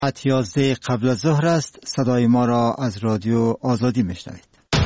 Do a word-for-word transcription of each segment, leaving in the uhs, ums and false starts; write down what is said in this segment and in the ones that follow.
ساعت یازده قبل از ظهر است. صدای ما را از رادیو آزادی میشنوید.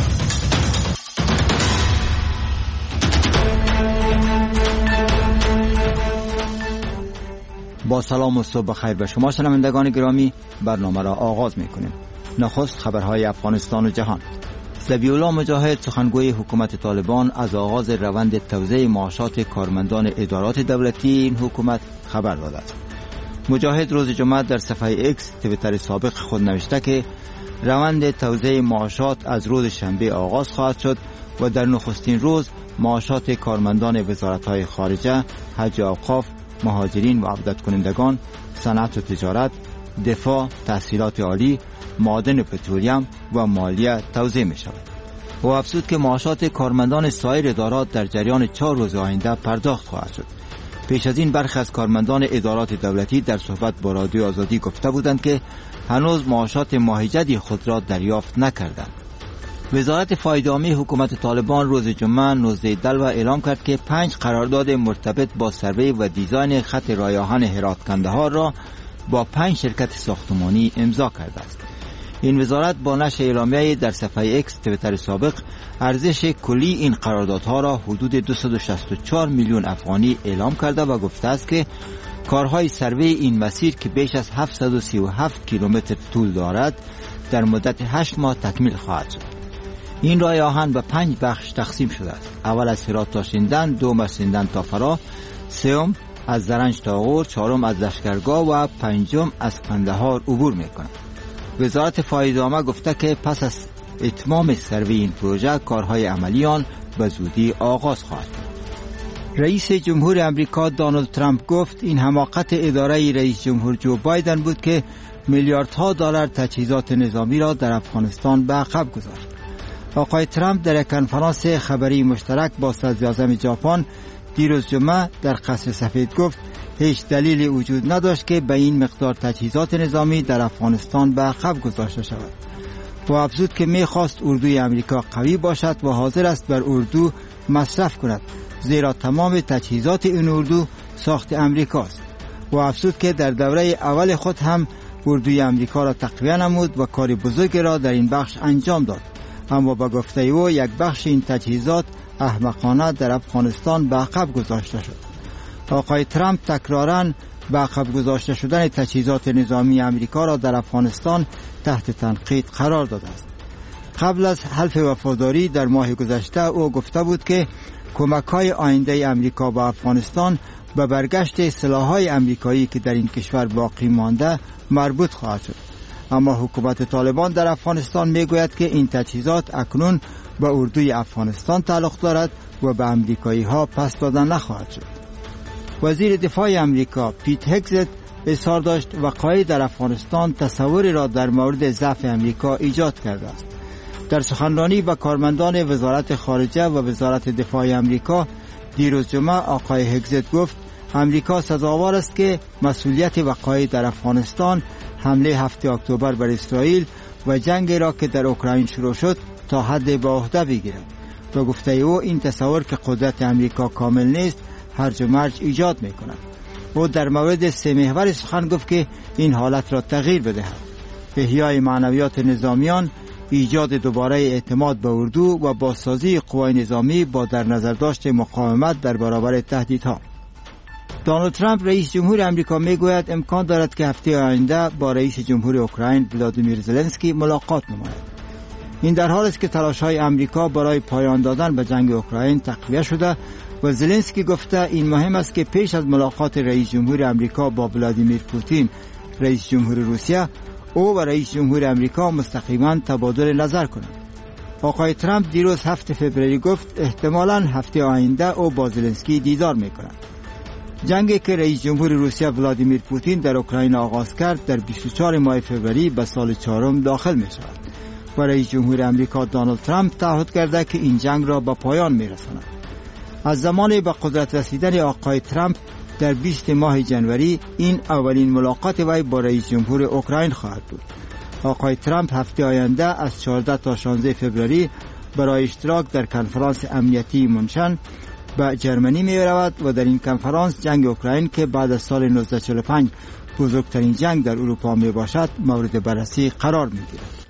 با سلام و صبح بخیر به شما شنوندگان گرامی، برنامه را آغاز میکنیم. نخست خبرهای افغانستان و جهان. ذبیح الله مجاهد سخنگوی حکومت طالبان از آغاز روند توزیع معاشات کارمندان ادارات دولتی این حکومت خبر داده است. مجاهد روز جمعه در صفحه ایکس توییتر سابق خود نوشته که روند توزیع معاشات از روز شنبه آغاز خواهد شد و در نخستین روز معاشات کارمندان وزارت‌های خارجه، حج و اوقاف، مهاجرین و عودت کنندگان، صنعت و تجارت، دفاع، تحصیلات عالی، معادن و پترولیم و مالیه توزیع می شود. و افزود که معاشات کارمندان سایر ادارات در جریان چهار روز آینده پرداخت خواهد شد. پیش از این برخی از کارمندان ادارات دولتی در صحبت با رادیو آزادی گفته بودند که هنوز معاشات ماه جدی خود را دریافت نکردند. وزارت فایده عامی حکومت طالبان روز جمعه نوزده دلو اعلام کرد که پنج قرارداد مرتبط با سروی و دیزاین خط راه آهن هرات کندهار را با پنج شرکت ساختمانی امضا کرده است. این وزارت با نشر اعلامیه در صفحه ایکس توییتر سابق ارزش کلی این قراردادها را حدود دویست و شصت و چهار میلیون افغانی اعلام کرده و گفته است که کارهای سروی این مسیر که بیش از هفتصد و سی و هفت کیلومتر طول دارد در مدت هشت ماه تکمیل خواهد شد. این راه آهن به پنج بخش تقسیم شده است. اول از هرات تا شیندن، دوم از شیندن تا فرا، سوم از زرنج تا غور، چهارم از لشکرگاه و پنجم از قندهار عبور می‌کند. وزارت فایده عامه گفته که پس از اتمام سروی این پروژه کارهای عملی آن به زودی آغاز خواهد شد. رئیس جمهور امریکا دونالد ترامپ گفت این حماقت اداره رئیس جمهور جو بایدن بود که میلیاردها دلار تجهیزات نظامی را در افغانستان به عقب گذاشت. آقای ترامپ در یک کنفرانس خبری مشترک با صدراعظم ژاپن دیروز جمعه در قصر سفید گفت هیچ دلیلی وجود نداشت که به این مقدار تجهیزات نظامی در افغانستان به عقب گذاشته شود. و افزود که می‌خواست اردوی امریکا قوی باشد و حاضر است بر اردو مصرف کند، زیرا تمام تجهیزات این اردو ساخت امریکاست. و افزود که در دوره اول خود هم اردوی امریکا را تقویه نمود و کار بزرگی را در این بخش انجام داد، اما با گفته او یک بخش این تجهیزات احمقانه در افغانستان به عقب گذاشته شد. آقای ترامپ تکراراً به عقب گذاشته شدن تجهیزات نظامی امریکا را در افغانستان تحت تنقید قرار داده است. قبل از حلف وفاداری در ماه گذشته او گفته بود که کمک‌های آینده امریکا به افغانستان به برگشت سلاح‌های امریکایی که در این کشور باقی مانده مربوط خواهد شد. اما حکومت طالبان در افغانستان میگوید که این تجهیزات اکنون به اردوی افغانستان تعلق دارد و به امریکایی‌ها پس داده نخواهد شد. وزیر دفاع امریکا پیت هگزت اظهار داشت وقایع در افغانستان تصوری را در مورد ضعف امریکا ایجاد کرده است. در سخنرانی با کارمندان وزارت خارجه و وزارت دفاع امریکا دیروز جمعه آقای هگزت گفت امریکا سزاوار است که مسئولیت وقایع در افغانستان، حمله هفتم اکتبر بر اسرائیل و جنگی را که در اوکراین شروع شد تا حد به عهده بگیرد. و گفته او این تصور که قدرت امریکا کامل نیست هرج و مرج ایجاد می کند. او در مورد سه محور سخن گفت که این حالت را تغییر بدهد: احیای معنویات نظامیان، ایجاد دوباره اعتماد به اردو و بازسازی قوای نظامی با در نظر داشت مقاومت در برابر تهدیدها. دونالد ترامپ رئیس جمهور امریکا میگوید امکان دارد که هفته آینده با رئیس جمهور اوکراین ولادیمیر زلنسکی ملاقات نماید. این در حالی است که تلاش‌های امریکا برای پایان دادن به جنگ اوکراین تقویه شده و زلنسکی گفته این مهم است که پیش از ملاقات رئیس جمهور امریکا با ولادیمیر پوتین رئیس جمهور روسیه، او و رئیس جمهور امریکا مستقیما تبادل نظر کنند. آقای ترامپ دیروز هفتم فوریه گفت احتمالاً هفته آینده او با زلنسکی دیدار می‌کند. جنگی که رئیس جمهور روسیه ولادیمیر پوتین در اوکراین آغاز کرد در بیست و چهارم ماه فوریه به سال چهارم داخل می‌شود و رئیس جمهور امریکا دونالد ترامپ تعهد کرده که این جنگ را به پایان می‌رساند. از زمان به قدرت رسیدن آقای ترامپ در بیست ماه جنوری این اولین ملاقات وی با رئیس جمهور اوکراین خواهد بود. آقای ترامپ هفته آینده از چهارده تا شانزده فوریه برای اشتراک در کنفرانس امنیتی منشن به جرمنی می رود و در این کنفرانس جنگ اوکراین که بعد از سال نوزده چهل و پنج بزرگترین جنگ در اروپا می باشد مورد بررسی قرار می گیرد.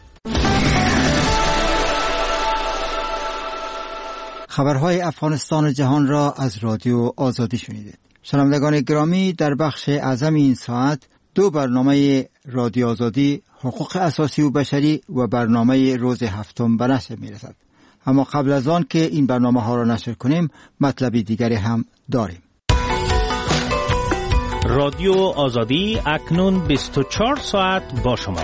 خبرهای افغانستان و جهان را از رادیو آزادی شنیدید. شنوندگان گرامی، در بخش اعظم این ساعت دو برنامه رادیو آزادی، حقوق اساسی و بشری و برنامه روز هفتم به نشر می رسد. اما قبل از آن که این برنامه ها را نشر کنیم، مطلبی دیگری هم داریم. رادیو آزادی اکنون بیست و چهار ساعت با شما.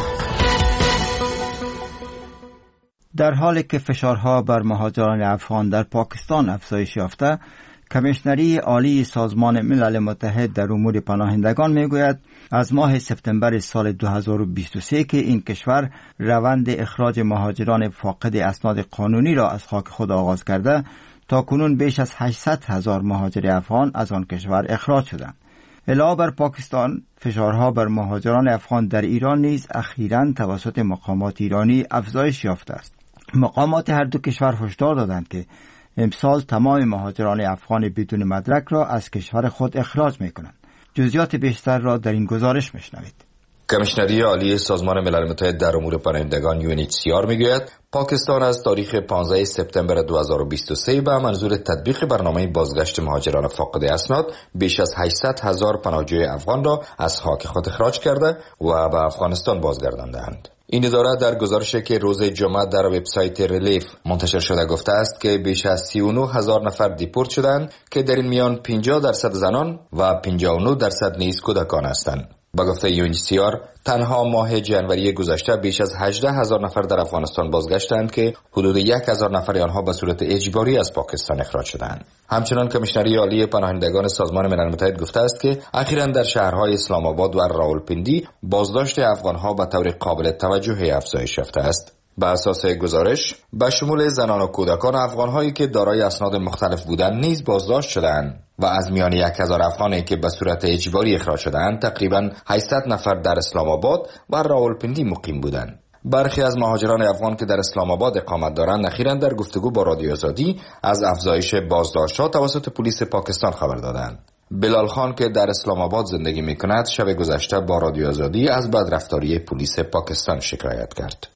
در حالی که فشارها بر مهاجران افغان در پاکستان افزایش یافته، کمیشنری عالی سازمان ملل متحد در امور پناهندگان میگوید از ماه سپتامبر سال دو هزار و بیست و سه که این کشور روند اخراج مهاجران فاقد اسناد قانونی را از خاک خود آغاز کرده، تا کنون بیش از هشتصد هزار مهاجر افغان از آن کشور اخراج شدند. علاوه بر پاکستان، فشارها بر مهاجران افغان در ایران نیز اخیراً توسط مقامات ایرانی افزایش یافته است. مقامات هر دو کشور هشدار دادند که امسال تمام مهاجران افغان بدون مدرک را از کشور خود اخراج می‌کنند. جزئیات بیشتر را در این گزارش می‌شنوید. کمیشنری عالی سازمان ملل متحد در امور پناهندگان یو ان اچ سی آر میگوید پاکستان از تاریخ پانزده سپتامبر دو هزار و بیست و سه به منظور تطبیق برنامه بازگشت مهاجران فاقد اسناد بیش از هشتصد هزار پناهجوی افغان را از خاک خود اخراج کرده و به افغانستان بازگرداندند. این اداره در گزارشی که روز جمعه در وبسایت ریلیف منتشر شده گفته است که بیش از سی و نه هزار نفر دیپورت شدند که در این میان پنجاه درصد زنان و پنجاه و نه درصد نیز کودکان هستند. با گفته یو ان اچ سی آر تنها ماه جنوری گذشته بیش از هجده هزار نفر در افغانستان بازگشتند که حدود یک هزار نفر آنها به صورت اجباری از پاکستان اخراج شدند. همچنان کمیشنری عالی پناهندگان سازمان ملل متحد گفته است که اخیراً در شهرهای اسلام آباد و راولپندی بازداشت افغانها به طور قابل توجهی افزایش یافته است. به اساس گزارش به شمول زنان و کودکان افغان‌هایی که دارای اسناد مختلف بودند نیز بازداشت شدند و از میان یک هزار افغانی که به صورت اجباری اخراج شدند تقریباً هشتصد نفر در اسلام آباد و راولپندی مقیم بودند. برخی از مهاجران افغان که در اسلام آباد اقامت دارند اخیراً در گفتگو با رادیو آزادی از افزایش بازداشت‌ها توسط پلیس پاکستان خبر دادند. بلال خان که در اسلام آباد زندگی می‌کند شب گذشته با رادیو آزادی از بدرفتاری پلیس پاکستان شکایت کرد.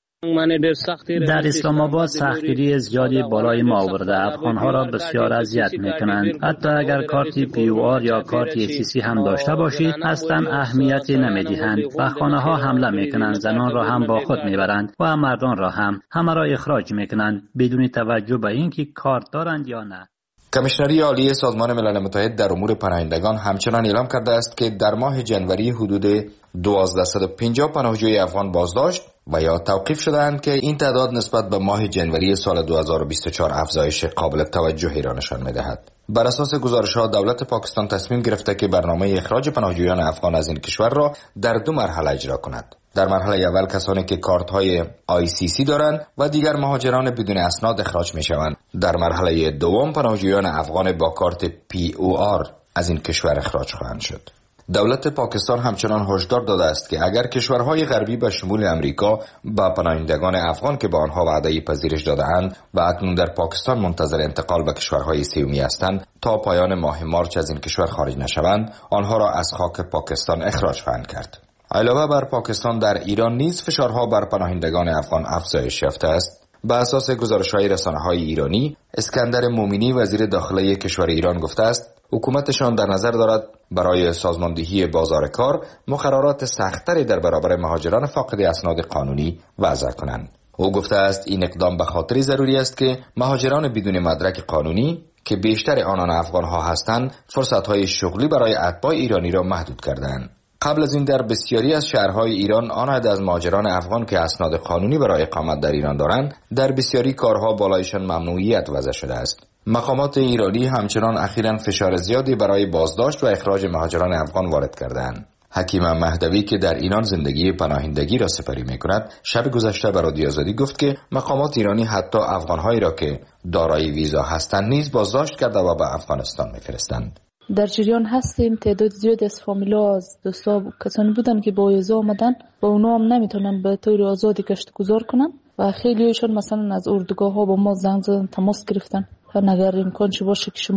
در اسلام آباد سختگیری زیادی بالای ما آورده. افغانها را بسیار اذیت میکنند. حتی اگر کارتی پی او آر یا کارتی سی سی هم داشته باشید اصلا اهمیتی نمیدهند و خانه ها حمله میکنند. زنان را هم با خود میبرند و مردان را هم. همه را اخراج میکنند بدون توجه به اینکه کارت دارند یا نه. کمیشنری عالی سازمان ملل متحد در امور پناهندگان همچنان اعلام کرده است که در ماه جنوری حدود دو هزار و دویست و پنجاه پناهجوی افغان بازداشت و یا توقیف شدند که این تعداد نسبت به ماه جنوری سال دو هزار و بیست و چهار افزایش قابل توجهی را نشان می‌دهد. بر اساس گزارش‌ها دولت پاکستان تصمیم گرفته که برنامه اخراج پناهجویان افغان از این کشور را در دو مرحله اجرا کند. در مرحله اول کسانی که کارت‌های آی سی سی دارند و دیگر مهاجران بدون اسناد اخراج می‌شوند. در مرحله دوم پناهجویان افغان با کارت پی او آر از این کشور اخراج خواهند شد. دولت پاکستان همچنان هشدار داده است که اگر کشورهای غربی به شمول امریکا با پناهندگان افغان که به آنها وعده پذیرش داده‌اند و اکنون در پاکستان منتظر انتقال به کشورهای سومی هستند تا پایان ماه مارچ از این کشور خارج نشوند، آنها را از خاک پاکستان اخراج خواهند کرد. علاوه بر پاکستان در ایران نیز فشارها بر پناهندگان افغان افزایش یافته است. به اساس گزارش‌های رسانه‌های ایرانی، اسکندر مومنی وزیر داخلی کشور ایران گفته است حکومتشان در نظر دارد برای سازماندهی بازار کار مقررات سخت‌تری در برابر مهاجران فاقد اسناد قانونی وضع کنند. او گفته است این اقدام به خاطر ضروری است که مهاجران بدون مدرک قانونی که بیشتر آنان افغان‌ها هستند فرصت‌های شغلی برای اتباع ایرانی را محدود کردند. قبل از این در بسیاری از شهرهای ایران آن عدد از مهاجران افغان که اسناد قانونی برای اقامت در ایران دارند در بسیاری کارها بالایشان ممنوعیت وضع شده است. مقامات ایرانی همچنان اخیراً فشار زیادی برای بازداشت و اخراج مهاجران افغان وارد کردند. حکیم مهدوی که در ایران زندگی پناهندگی را سپری می‌کند شب گذشته به رادیو آزادی گفت که مقامات ایرانی حتی افغان‌هایی را که دارای ویزا هستند نیز بازداشت کرده و به افغانستان می‌فرستند. در جریان هستیم. تعداد زیادی از فامیلا از دوستا کسانی بودن که با ویزا آمدن و اونا هم نمیتونن به طور آزادی گشت گذار کنن و خیلیشون مثلا از اردوگاه ها با ما زنگ زدن، تماس گرفتن اگر امکانش باشه که شما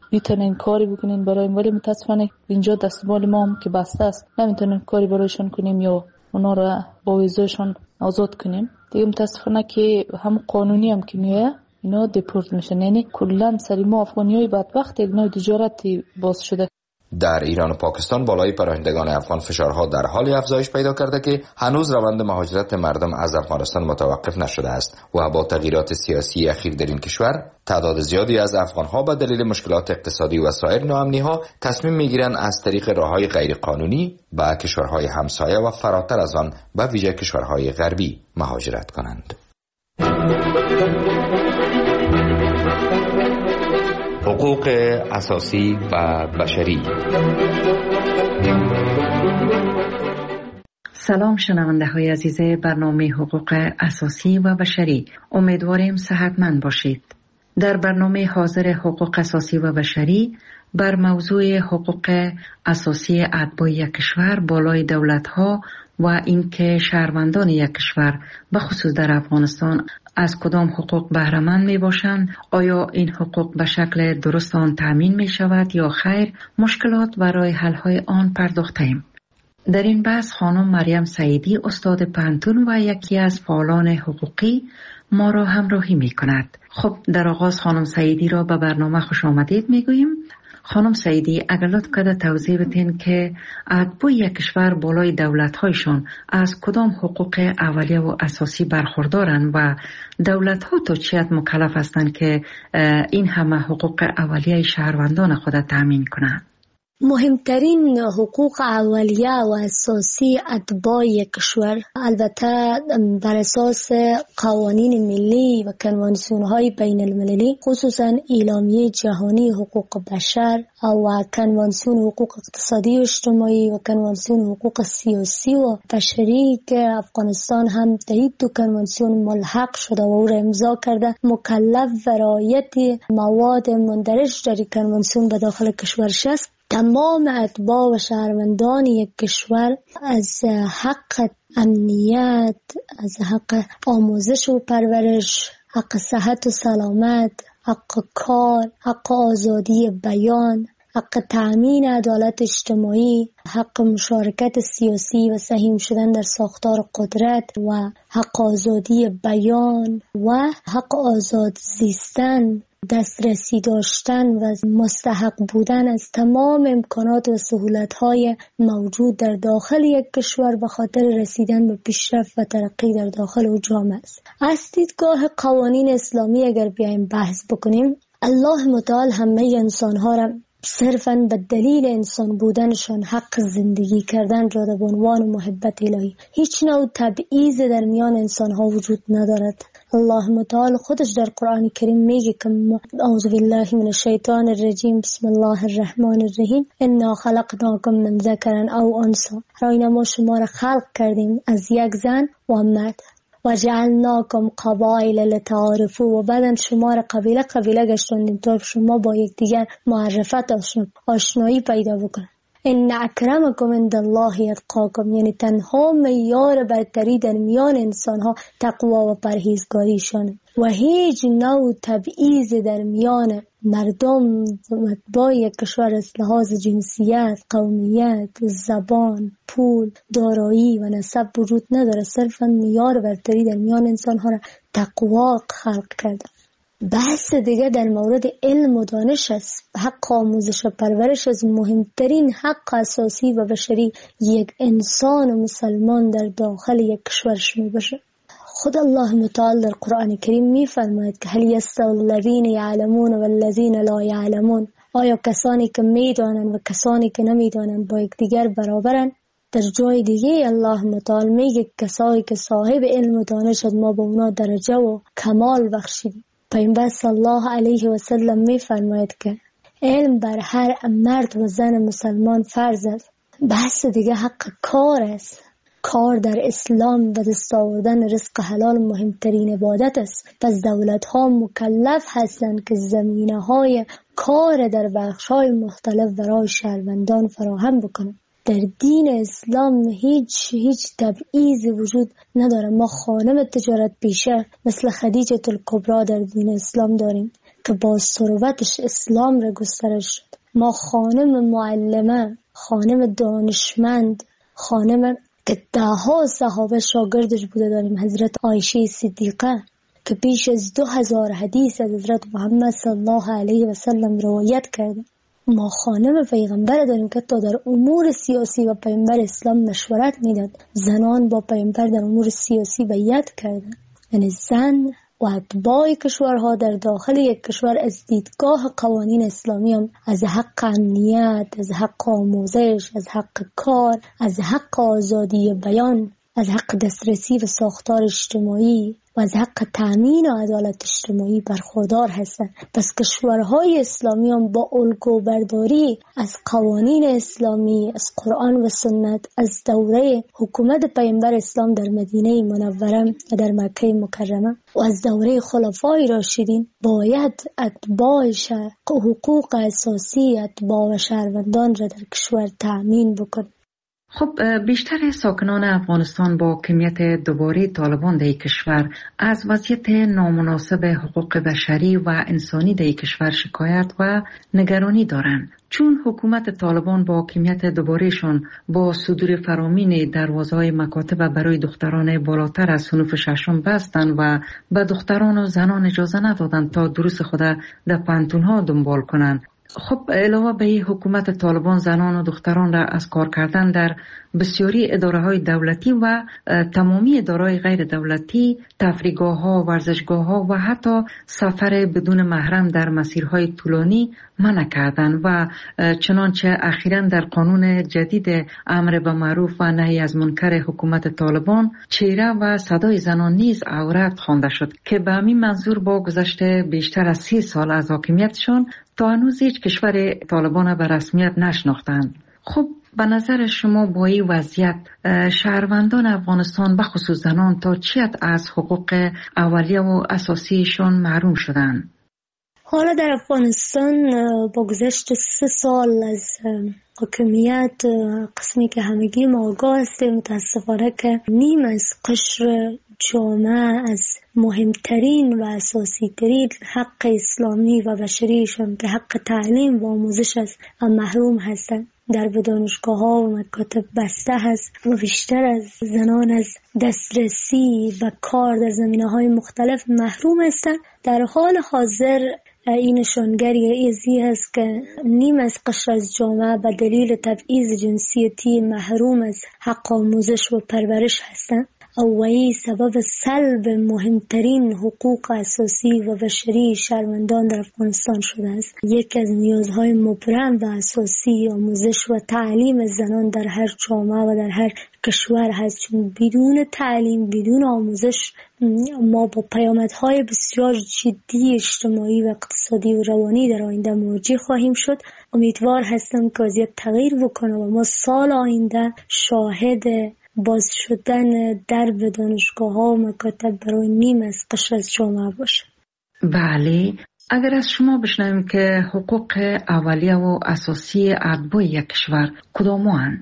میتونین کاری بکنین برای، ولی متاسفانه اینجا دستمال ما هم که بسته است، نمیتونین کاری برایشان کنیم یا اونا رو با ویزایشان آزاد کنیم. دیگه متاسفانه که هم قانونی هم که میه اینا دیپورت میشن. یعنی کلا سری ما افغانیای بدبخت اینا تجارتی باز شده. در ایران و پاکستان بالای پناهندگان افغان فشارها در حال افزایش پیدا کرده که هنوز روند مهاجرت مردم از افغانستان متوقف نشده است و با تغییرات سیاسی اخیر در این کشور تعداد زیادی از افغانها به دلیل مشکلات اقتصادی و سایر ناامنی‌ها تصمیم می‌گیرند از طریق راه‌های غیرقانونی به کشورهای همسایه و فراتر از آن به ویژه کشورهای غربی مهاجرت کنند. حقوق اساسی و بشری. سلام شنونده های عزیز برنامه حقوق اساسی و بشری، امیدواریم صحتمند باشید. در برنامه حاضر حقوق اساسی و بشری بر موضوع حقوق اساسی اتباع یک کشور بالای دولت‌ها و اینکه شهروندان یک کشور به خصوص در افغانستان از کدام حقوق بهره مند می باشند، آیا این حقوق به شکل درست آن تامین می شود یا خیر، مشکلات و راه حل های آن پرداختیم. در این بحث خانم مریم سعیدی استاد پانتون و یکی از فعالان حقوقی ما را همراهی می کند. خب در آغاز خانم سعیدی را به برنامه خوش آمدید می گوییم. خانم سعیدی اگر لطف کرده توضیح بدین که اتباع یک کشور بالای دولت‌هایشان از کدام حقوق اولیه و اساسی برخوردارند و دولت‌ها تا چه حد مکلف هستند که این همه حقوق اولیه شهروندان خود تامین کنند؟ مهمترین حقوق اولیه و اساسی اتباع یک کشور البته بر اساس قوانین ملی و کنوانسیون‌های بین المللی، خصوصا اعلامیه جهانی حقوق بشر و کنوانسیون حقوق اقتصادی و اجتماعی و کنوانسیون حقوق سیاسی و بشری که افغانستان هم در این دو کنوانسیون ملحق شده و او را امضا کرده، مکلف و رعایت مواد مندرج در کنوانسیون به داخل کشورش است. تمام اتباع و شهروندان یک کشور از حق امنیت، از حق آموزش و پرورش، حق صحت و سلامت، حق کار، حق آزادی بیان، حق تأمین عدالت اجتماعی، حق مشارکت سیاسی و سهیم شدن در ساختار قدرت و حق آزادی بیان و حق آزاد زیستن، دسترسی داشتن و مستحق بودن از تمام امکانات و سهولت‌های موجود در داخل یک کشور به خاطر رسیدن به پیشرفت و ترقی در داخل او جامعه است. از دیدگاه قوانین اسلامی اگر بیایم بحث بکنیم، الله متعال همه انسان‌ها را صرفاً به دلیل انسان بودنشان حق زندگی کردن را به عنوان محبت الهی، هیچ نوع تبعیض در میان انسان‌ها وجود ندارد. الله متعال خودش در قرآن کریم میگه که اعوذ بالله من الشیطان الرجیم بسم الله الرحمن الرحیم انا خلقناکم من ذکر او انثی، راینا ما شما را خلق کردیم از یک زن و مرد و جعلناکم قبایل لتعارفوا، و بعدن شما را قبیله قبیله گشتاندیم تا شما با یکدیگر معرفت آشنایی پیدا بکنید. ان اکرمکم عند الله اتقاکم، یعنی تنها معیار برتری در میان انسانها تقوا و پرهیزگاریشانه و هیچ نوع تبعیض در میان مردم با یک کشور از لحاظ جنسیت، قومیت، زبان، پول، دارایی و نسب وجود نداره. صرفا معیار برتری در میان انسانها را تقوا خلق کرده. بحث دیگه در مورد علم و دانش است. حق آموزش و پرورش از مهمترین حق اساسی و بشری یک انسان و مسلمان در داخل یک کشورش می باشه. خود الله متعال در قرآن کریم می فرماید که هل یستوی الذین یعلمون و الذین لا یعلمون، آیا کسانی که می دانند و کسانی که نمی دانند با یکدیگر برابرند؟ در جای دیگه الله متعال میگه کسایی که صاحب علم و دانش ما با اونا درجه و کمال بخشیدیم. پیامبر صلی الله علیه و سلم می فرماید که علم بر هر مرد و زن مسلمان فرض است. بحث دیگه حق کار است. کار در اسلام و دست آوردن رزق حلال مهمترین عبادت است. پس دولت ها مکلف هستند که زمینه های کار در بخش های مختلف برای شهروندان فراهم بکنند. در دین اسلام هیچ هیچ تبعیضی وجود نداره. ما خانم تجارت پیشه مثل خدیجه الکبری در دین اسلام داریم که با ثروتش اسلام را گسترش شد. ما خانم معلمه، خانم دانشمند، خانم که ده ها صحابه شاگردش بوده داریم، حضرت عایشه صدیقه که بیش از دو هزار حدیث از حضرت محمد صلی الله علیه و سلم روایت کرده. ما خانم پیغمبر داریم که تا در امور سیاسی و پیغمبر اسلام مشورت میداد. زنان با پیغمبر در امور سیاسی بیعت کردند. یعنی زن و اتباع کشورها در داخل یک کشور از دیدگاه قوانین اسلامی هم از حق امنیت، از حق آموزش، از حق کار، از حق آزادی بیان، از حق دسترسی به ساختار اجتماعی و از حق تأمین و عدالت اجتماعی برخوردار هستند. پس کشورهای اسلامی هم با الگو برداری از قوانین اسلامی، از قرآن و سنت، از دوره حکومت پیامبر اسلام در مدینه منوره و در مکه مکرمه و از دوره خلفای راشدین باید اتباع حقوق اساسی اتباع و شهروندان را در کشور تأمین بکن. خب بیشتر ساکنان افغانستان با کمیت دوباره طالبان در کشور از وضعیت نامناسب حقوق بشری و انسانی در کشور شکایت و نگرانی دارند، چون حکومت طالبان با کمیت دوبارهشون با صدور فرامین دروازه‌های مکاتب برای دختران بالاتر از صنف ششم بستن و به دختران و زنان اجازه ندادن تا دروس خود در پانتون‌ها دنبال کنند. خب علاوه به حکومت طالبان زنان و دختران را از کار کردن در بسیاری اداره‌های دولتی و تمامی اداره‌های غیر دولتی، تفریحگاه‌ها، ورزشگاه‌ها و حتی سفر بدون محرم در مسیرهای طولانی منع کردند و چنانچه اخیراً در قانون جدید امر به معروف و نهی از منکر حکومت طالبان چهره و صدای زنان نیز عورت خوانده شد که به همین منظور با گذشت بیشتر از سی سال از حاکمیتشان تا هنوز هیچ کشور طالبان به رسمیت نشناختند. خب به نظر شما با این وضعیت شهروندان افغانستان به خصوص زنان تا چی حد از حقوق اولیه و اساسیشون محروم شدند؟ حالا در افغانستان با گذشت سه سال از حاکمیت قسمی که همگی ما آگاه هستیم متاسفانه که نیم از قشر جامعه از مهمترین و اساسی ترین حق اسلامی و بشریشون که حق تعلیم و آموزش است محروم هستند. در دانشگاه ها و مکاتب بسته هست و بیشتر از زنان از دسترسی و کار در زمینه های مختلف محروم هستند. در حال حاضر این نشانگری ایزی هست که نیم از قشر از جامعه به دلیل تبعیض جنسیتی محروم از حق آموزش و پرورش هستند و این سبب سلب مهمترین حقوق اساسی و بشری شهروندان در افغانستان شده است. یکی از نیازهای مبرم و اساسی آموزش و تعلیم زنان در هر جامعه و در هر کشور هست، چون بدون تعلیم، بدون آموزش ما با پیامدهای بسیار جدی اجتماعی و اقتصادی و روانی در آینده مواجه خواهیم شد. امیدوار هستم که وضعیت تغییر بکنه و ما سال آینده شاهد باز شدن درب دانشگاه ها و مکاتب برای نیم از قشر از جامعه باشه. بله، اگر از شما بشنویم که حقوق اولیه و اساسی اتباع یک کشور کدام‌اند؟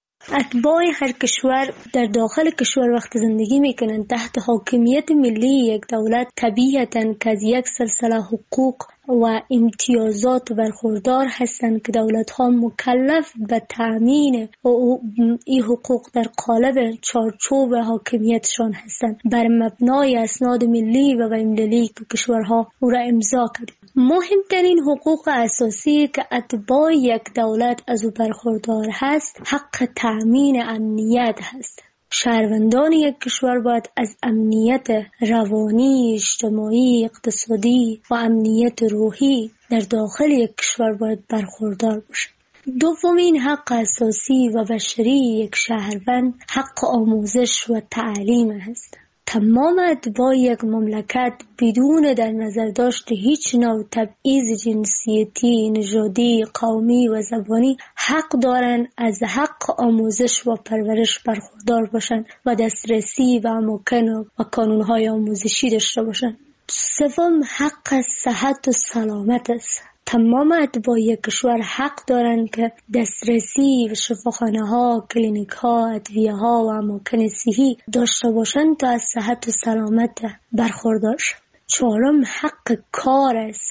اتباع هر کشور در داخل کشور وقت زندگی میکنن تحت حاکمیت ملی یک دولت طبیعتاً که از یک سلسله حقوق و امتیازات برخوردار هستند که دولت ها مکلف به تأمین این حقوق در قالب چارچوب حاکمیتشان هستند بر مبنای اسناد ملی و بین‌المللی که کشورها او را امضا کرده. مهمترین حقوق اساسی که اتباع یک دولت از او برخوردار هست حق تأمین امنیت هست. شهروندان یک کشور باید از امنیت روانی، اجتماعی، اقتصادی و امنیت روحی در داخل یک کشور باید برخوردار باشند. دومین حق اساسی و بشری یک شهروند حق آموزش و تعلیم است. تمام اتباع یک مملکت بدون در نظر داشت هیچ نوع تبعیض جنسیتی، نژادی، قومی و زبانی حق دارند از حق آموزش و پرورش برخوردار باشند و دسترسی و اماکن و قانونهای آموزشی داشته باشند. سوم حق صحت و سلامت است. تمام اتباع یک کشور حق دارند که دسترسی به شفاخانه ها، کلینیک ها، ادویه ها و اماکن صحی داشته باشند تا از صحت و سلامت برخوردار شوند. چهارم حق کار است.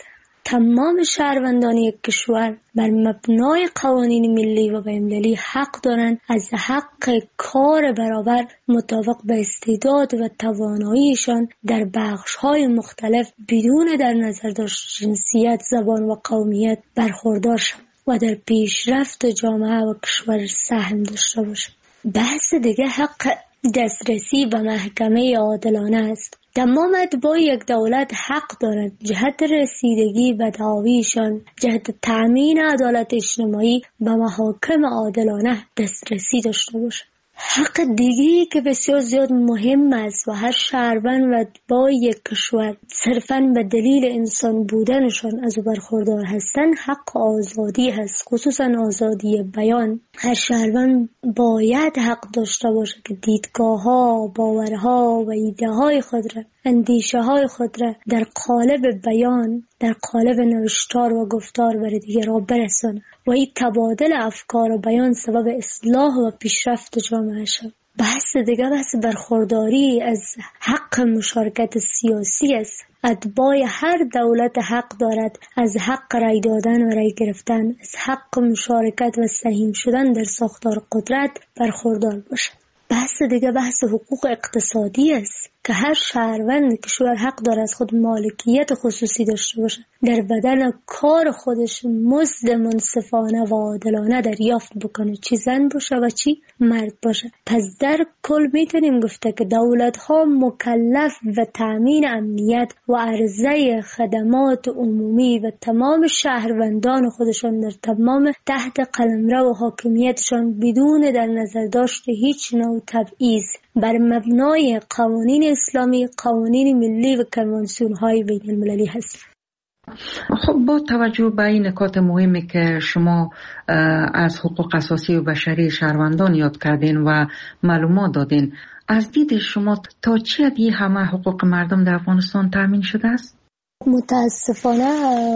تمام شهروندان یک کشور بر مبنای قوانین ملی و بین‌المللی حق دارند از حق کار برابر مطابق به استعداد و تواناییشان در بخش‌های مختلف بدون در نظر داشت جنسیت، زبان و قومیت برخوردار شوند و در پیشرفت جامعه و کشور سهم داشته باشند. بحث دیگه حق دسترسی به محکمه عادلانه است. تمام اتباع یک دولت حق دارند جهت رسیدگی به دعاویشان، جهت تأمین عدالت اجتماعی به محاکم عادلانه دسترسی داشته باشند. حق دیگری که بسیار زیاد مهم است و هر شهروند و اتباع یک کشور صرفاً به دلیل انسان بودنشان از او برخوردار هستند حق آزادی هست، خصوصاً آزادی بیان. هر شهروند باید حق داشته باشه که دیدگاه‌ها، باورها و ایده‌های خود را، اندیشه‌های خود را در قالب بیان، در قالب نوشتار و گفتار بر دیگران برساند و این تبادل افکار و بیان سبب اصلاح و پیشرفت جامعه شد. بحث دیگه بحث برخورداری از حق مشارکت سیاسی است. اتباع هر دولت حق دارد از حق رای دادن و رای گرفتن، از حق مشارکت و سهیم شدن در ساختار قدرت برخوردار باشد. بحث دیگه بحث حقوق اقتصادی است که هر شهروند کشور حق داره از خود مالکیت خصوصی داشته باشه، در بدن کار خودش مزد منصفانه و عادلانه دریافت بکنه، چی زن باشه و چی مرد باشه. پس در کل میتونیم گفته که دولت ها مکلف و تامین امنیت و عرضه خدمات عمومی و تمام شهروندان خودشان در تمام تحت قلمرو و حاکمیتشان بدون در نظر داشت هیچ نوع تبعیض بر مبنای قوانین اسلامی، قوانین ملی و کنوانسیون های بین المللی هست. خب با توجه به این نکات مهمی که شما از حقوق اساسی و بشری شهروندان یاد کردین و معلومات دادین، از دید شما تا چه حدی همه حقوق مردم در افغانستان تامین شده است؟ متاسفانه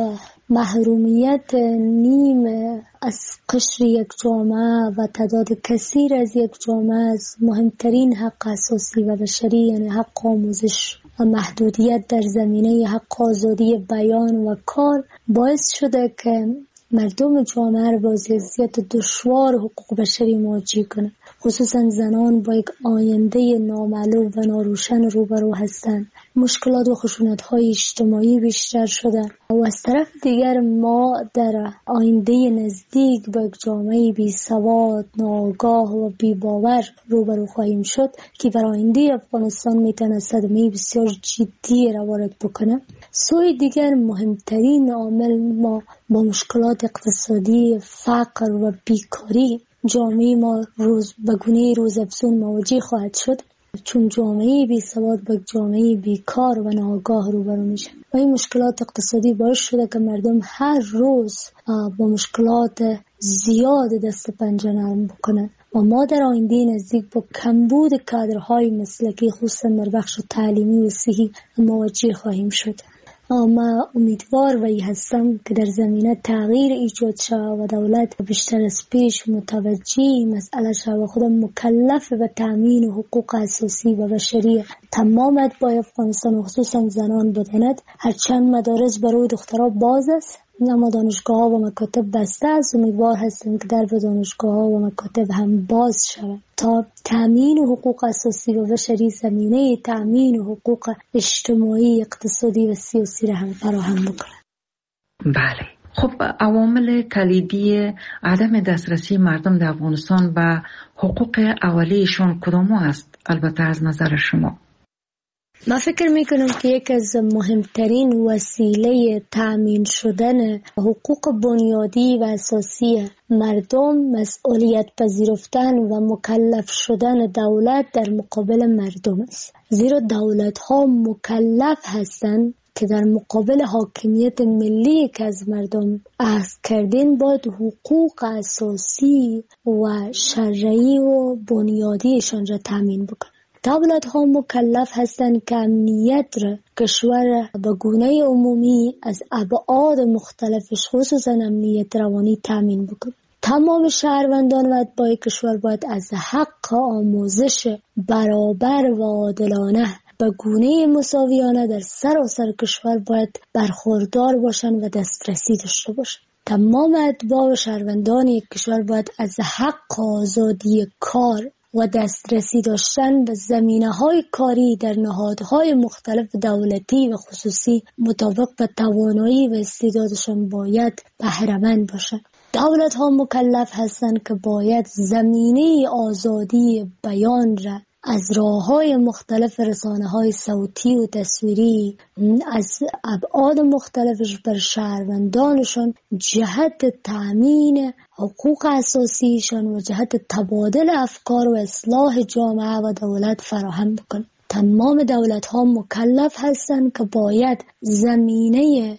محرومیت نیم از قشر یک جامعه و تعداد کثیر از یک جامعه از مهمترین حق اساسی و بشری، یعنی حق آموزش و محدودیت در زمینه حق آزادی بیان و کار، باعث شده که مردم جامعه را با وضعیت دشوار حقوق بشری مواجه کنند. خصوصا زنان با یک آینده نامعلوم و ناروشن روبرو هستند. مشکلات و خشونت‌های اجتماعی بیشتر شده و از طرف دیگر ما در آینده نزدیک با یک جامعه بی سواد، ناآگاه و بی باور روبرو خواهیم شد که بر آینده افغانستان میتونه صدمه بسیار جدی را وارد بکنه. سوی دیگر مهمترین عامل ما با مشکلات اقتصادی، فقر و بیکاری جامعه ما روز به گونه روزافزون مواجه خواهد شد، چون جامعه بی سواد با جامعه بیکار و ناآگاه روبرو میشه و این مشکلات اقتصادی باعث شده که مردم هر روز با مشکلات زیاد دست پنجه نرم بکنن و ما در آینده نزدیک با کمبود کادرهای مسلکی خصوصا در بخش تعلیمی و صحی مواجه خواهیم شد. ما امیدوار وی هستم که در زمینه تغییر ایجاد شود و دولت بیشتر از پیش متوجه مسئله شود و خود مکلف به تامین حقوق اساسی و بشری تمام اتباع افغانستان و خصوصا زنان بداند. هرچند مدارس برای دخترها باز است اما دانشگاه ها و مکاتب بسته است. امیدوار هستم که در دانشگاه ها و مکاتب هم باز شود تا تامین حقوق اساسی و بشری زمینه تامین حقوق اجتماعی، اقتصادی و سیاسی را هم فراهم بکنند. بله. خب عوامل کلیدی عدم دسترسی مردم در افغانستان به حقوق اولیه‌شان کدام است؟ البته از نظر شما. من فکر میکنم که یک از مهمترین وسیله تأمین شدن حقوق بنیادی و اساسی مردم مسئولیت پذیرفتن و مکلف شدن دولت در مقابل مردم است. زیرا دولت ها مکلف هستند که در مقابل حاکمیت ملی که از مردم اخذ کردن باید حقوق اساسی و شرعی و بنیادیشان را تأمین بکنند. دولت ها مکلف هستند که امنیت را کشور به گونه عمومی از ابعاد مختلفش خصوصا امنیت روانی تامین بکنند. تمام شهروندان و اتباع کشور باید از حق آموزش برابر و عادلانه به گونه مساویانه در سراسر کشور باید برخوردار باشن و دسترسی داشته باشن. تمام اتباع و شهروندان یک کشور باید از حق آزادی کار و دسترسی داشتن به زمینه‌های کاری در نهادهای مختلف دولتی و خصوصی مطابق به توانایی و استعدادشان باید بهره‌مند باشند. دولت‌ها مکلف هستند که باید زمینه آزادی بیان را از راه‌های مختلف رسانه‌های صوتی و تصویری از ابعاد مختلفش بر شهروندانشان جهت تأمین حقوق اساسیشان و جهت تبادل افکار و اصلاح جامعه و دولت فراهم بکنند. تمام دولت‌ها مکلف هستند که باید زمینه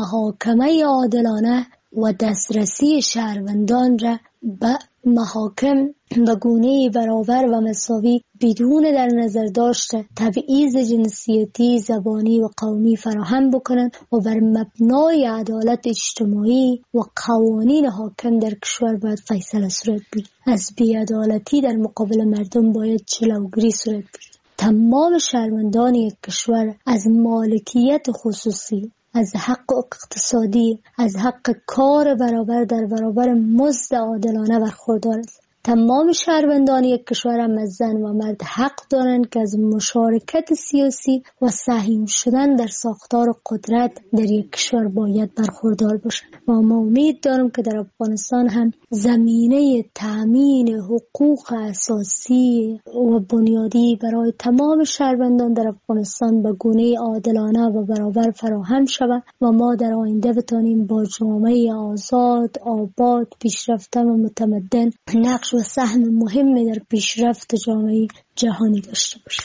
محاکمه عادلانه و دسترسی شهروندان را به محاکم به گونه برابر و مساوی بدون در نظر داشته تبعیض جنسیتی، زبانی و قومی فراهم بکنند و بر مبنای عدالت اجتماعی و قوانین حاکم در کشور باید فیصله صورت بگیرد. از بی‌عدالتی در مقابل مردم باید جلوگیری صورت بگیرد. تمام شهروندان یک کشور از مالکیت خصوصی، از حق اقتصادی، از حق کار برابر در برابر مزد عادلانه برخوردار است. تمام شهروندان یک کشور هم از زن و مرد حق دارند که از مشارکت سیاسی و سهم شدن در ساختار قدرت در یک کشور باید برخوردار باشند. و ما امید دارم که در افغانستان هم زمینه تأمین حقوق اساسی و بنیادی برای تمام شهروندان در افغانستان به گونه عادلانه و برابر فراهم شود و ما در آینده بتانیم با جامعه آزاد، آباد، پیشرفته و متمدن نقش و سهم مهمی در پیشرفت جامعه جهانی داشته باشد.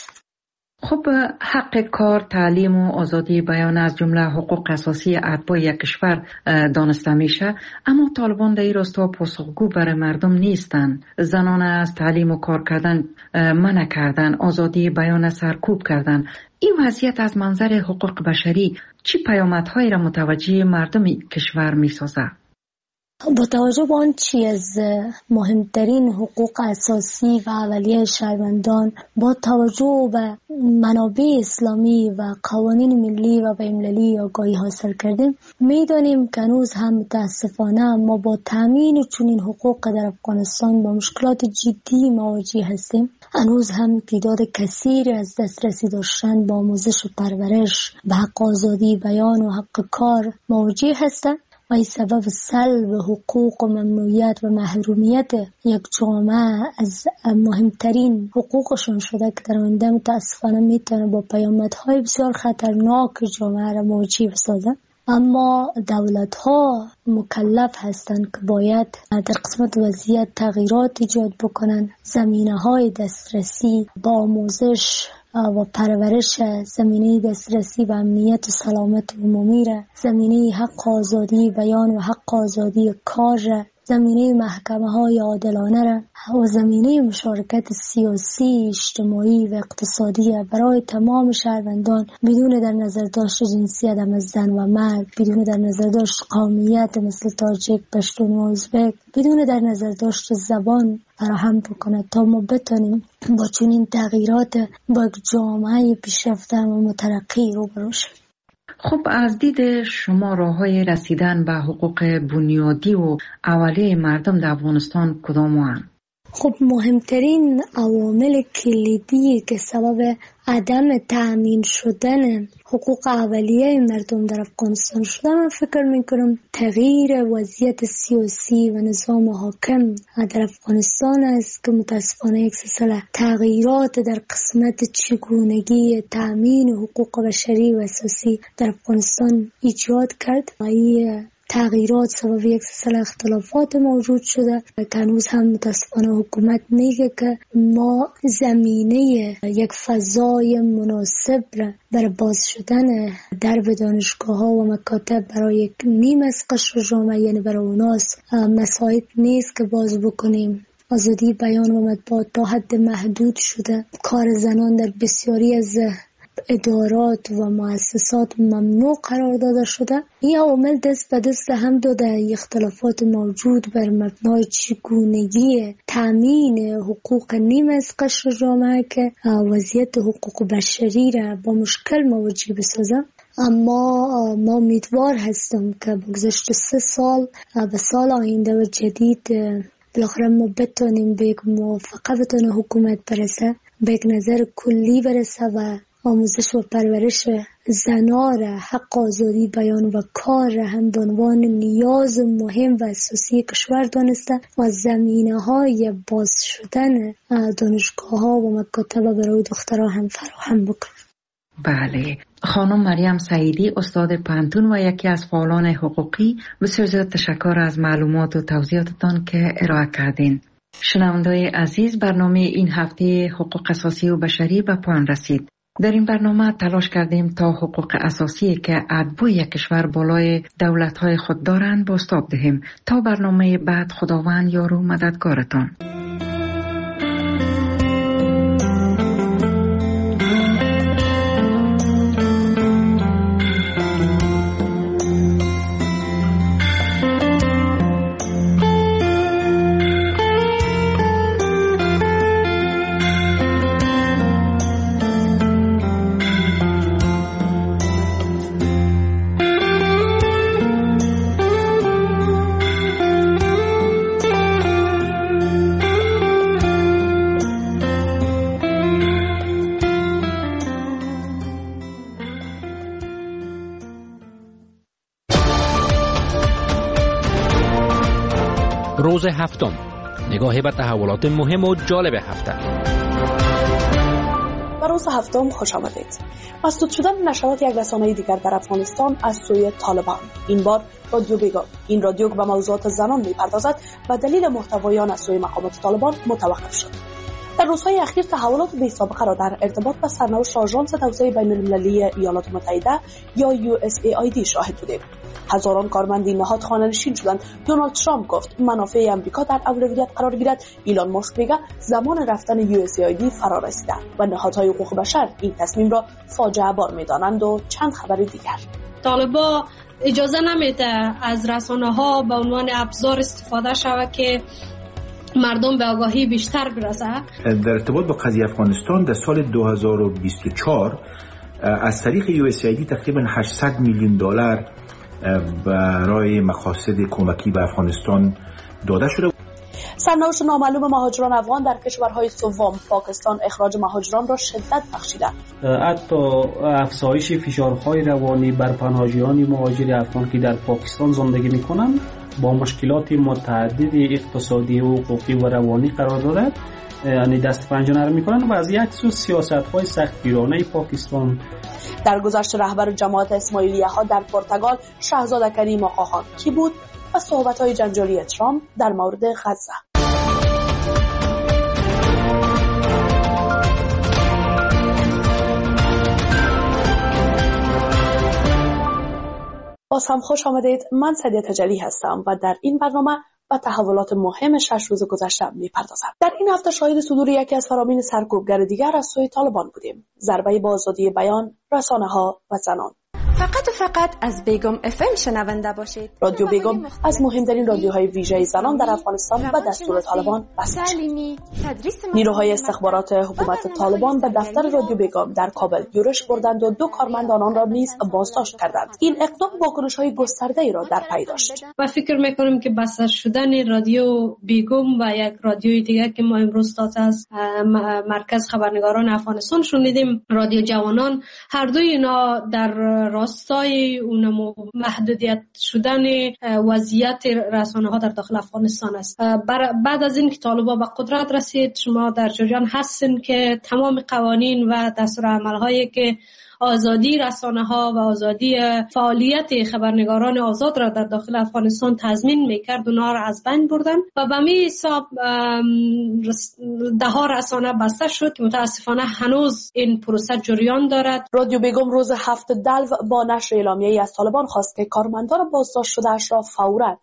خب حق کار، تعلیم و آزادی بیان از جمله حقوق اساسی اتباع یک کشور دانسته میشه، اما طالبان در این راستا پاسخگو برای مردم نیستند. زنان از تعلیم و کار کردن منع کردن، آزادی بیان سرکوب کردن. این وضعیت از منظر حقوق بشری چه پیامدهایی را متوجه مردم کشور میسازه؟ با توجه به آنچه از مهمترین حقوق اساسی و اولیه شهروندان با توجه به منابع اسلامی و قوانین ملی و بین‌المللی آگاهی حاصل کردیم، می‌دانیم که هنوز هم متاسفانه ما با تامین چنین حقوق در افغانستان با مشکلات جدی مواجه هستیم. هنوز هم تعداد کثیری از دسترسی داشتن با آموزش و پرورش به حق آزادی بیان و حق کار مواجه هستند و این سبب سلب حقوق و ممنوعیت و محرومیت یک جامعه از مهمترین حقوقشون شده که در آینده متاسفانه میتونه با پیامدهای بسیار خطرناک جامعه را مواجه بسازه. اما دولت ها مکلف هستند که باید در قسمت وضعیت تغییرات ایجاد بکنن، زمینه های دسترسی با آموزش و پرورش، زمینه دسترسی و امنیت و سلامت عمومی را، زمینه حق آزادی بیان و حق آزادی کار را، زمینه محکمه های عادلانه را و زمینه مشارکت سیاسی، اجتماعی و اقتصادی برای تمام شهروندان بدون در نظر داشت جنسیت هم از زن و مرد، بدون در نظر داشت قومیت مثل تاجیک، پشتون و ازبک، بدون در نظر داشت زبان فراهم بکنه تا ما بتونیم با چنین تغییرات با یک جامعه پیشرفته و مترقی روبرو شیم. خب از دید شما راه‌های رسیدن به حقوق بنیادی و اولیه مردم در افغانستان کدام هستند؟ خب مهمترین عوامل کلیدی که سبب عدم تأمین شدن حقوق اولیه مردم در افغانستان شده، من فکر میکنم تغییر وضعیت سیاسی و نظام حاکم در افغانستان است که متاسفانه یک سلسله تغییرات در قسمت چگونگی تأمین حقوق بشری و اساسی در افغانستان ایجاد کرد و این تغییرات سبب یک سلسله اختلافات موجود شده که هنوز هم متاسفانه حکومت میگه که ما زمینه یک فضای مناسب را برای باز شدن درب دانشگاه ها و مکاتب برای یک نیم از قشر جامعه، یعنی برای اوناس مساعد نیست که باز بکنیم. آزادی بیان و مطبوعات تا حد محدود شده. کار زنان در بسیاری از ادارات و مؤسسات ممنوع قرار داده شده. این عوامل دست به دست هم داده اختلافات موجود بر مبنای چگونگی تامین حقوق نیم از قشر جامعه که وضعیت حقوق بشری را با مشکل مواجه بسازه. اما ما امیدوار هستم که بگذشت سه سال به سال آینده و جدید بالاخره ما بتونیم به یک موافقه بتونه حکومت برسه، به یک نظر کلی برسه و آموزش و پرورش زنا را، حق آزادی بیان و کار را هم به عنوان نیاز مهم و اساسی کشور دانسته و زمینه های باز شدن دانشگاه ها و مکاتب برای دخترها هم فراهم بکنه. بله، خانم مریم سعیدی استاد پانتون و یکی از فعالان حقوقی، بسیار زیاد تشکر از معلومات و توضیحاتتان که ارائه کردین. شنونده‌های عزیز، برنامه این هفته حقوق اساسی و بشری به پایان رسید. در این برنامه تلاش کردیم تا حقوق اساسی که اتباع یک کشور بالای دولت‌های خود دارند بازتاب دهیم. تا برنامه بعد، خداوند یار و مددگارتان. روز هفتم، نگاهی به تحولات مهم و جالب هفته. به روز هفتم خوش آمدید. مسدود شدن نشرات یک رسانه دیگر در افغانستان از سوی طالبان. این بار رادیو بیگم. این رادیو به موضوعات زنان می‌پردازد و دلیل محتوای آن از سوی مقامات طالبان متوقف شد. در روزهای اخیر تحولات بی‌سابقه را در ارتباط با سرنوشت آژانس توسعه بین‌المللی ایالات متحده یا یو اس ای آی دی شاهد بودیم. هزاران کارمند این نهاد خانه‌نشین شدند. دونالد ترامپ گفت منافع آمریکا در اولویت قرار گیرد. ایلان ماسک میگه زمان رفتن یو اس ای آی دی فرا رسیده و نهادهای حقوق بشر این تصمیم را فاجعه بار می‌دانند و چند خبر دیگر. طالبا اجازه نمیده از رسانه‌ها به عنوان ابزار استفاده شود که مردم به آگاهی بیشتر برسه. در ارتباط با قضیه افغانستان در سال دو هزار و بیست و چهار از طریق یو اس ای آی دی تقریبا هشتصد میلیون دلار برای مقاصد کمکی به افغانستان داده شده. سرنوشت نامعلوم مهاجران افغان در کشورهای سوم، پاکستان اخراج مهاجران را شدت بخشیده. حتی افزایش فشارهای روانی بر پناهجویان مهاجر افغان که در پاکستان زندگی می‌کنند با مشکلات متعدد اقتصادی و حقوقی و روانی قرار دارد، یعنی دست پنجه نرم می‌کنند و از یک سو سیاست‌های سختگیرانه پاکستان. در گذشته رهبر جماعت اسماعیلیه ها در پرتغال شاهزاده کریم آقاخان کی بود و صحبت‌های جنجالی ترامپ در مورد غزه. باز هم خوش آمدید. من سعدیه تجلی هستم و در این برنامه و تحولات مهم شش روز گذشته می‌پردازم. در این هفته شاهد صدور یکی از فرامین سرکوبگر دیگر از سوی طالبان بودیم. ضربه به آزادی بیان، رسانه‌ها و زنان. فقط و فقط از بیگم اف ام شنونده باشید. رادیو بیگم از مهمترین رادیوهای ویژه زنان در افغانستان و دستور طالبان بسته شد. نیروهای استخبارات حکومت طالبان به دفتر رادیو بیگم در کابل یورش بردند و دو کارمند آنان را نیز بازداشت کردند. این اقدام واکنش‌های گسترده‌ای را در پی داشت. و فکر می‌کنم که بسته شدن رادیو بیگم و یک رادیوی دیگر که ما امروز تازه از مرکز خبرنگاران افغانستان شنیدیم، رادیو جوانان، هر دوی اینا در راستای اونم محدودیت شدن وضعیت رسانه ها در داخل افغانستان است. بعد از این که طالبان به قدرت رسید، شما در جریان هستین که تمام قوانین و دستورالعمل هایی که آزادی رسانه ها و آزادی فعالیت خبرنگاران آزاد را در داخل افغانستان تضمین میکرد، اونا را از بین بردن و به می حساب ده ها رسانه بسته شد که متاسفانه هنوز این پروسه جریان دارد. رادیو بیگم روز هفت دلو با نشر اعلامیه‌ای از طالبان خواست که کارمندان بازداشت شده اش را فوراً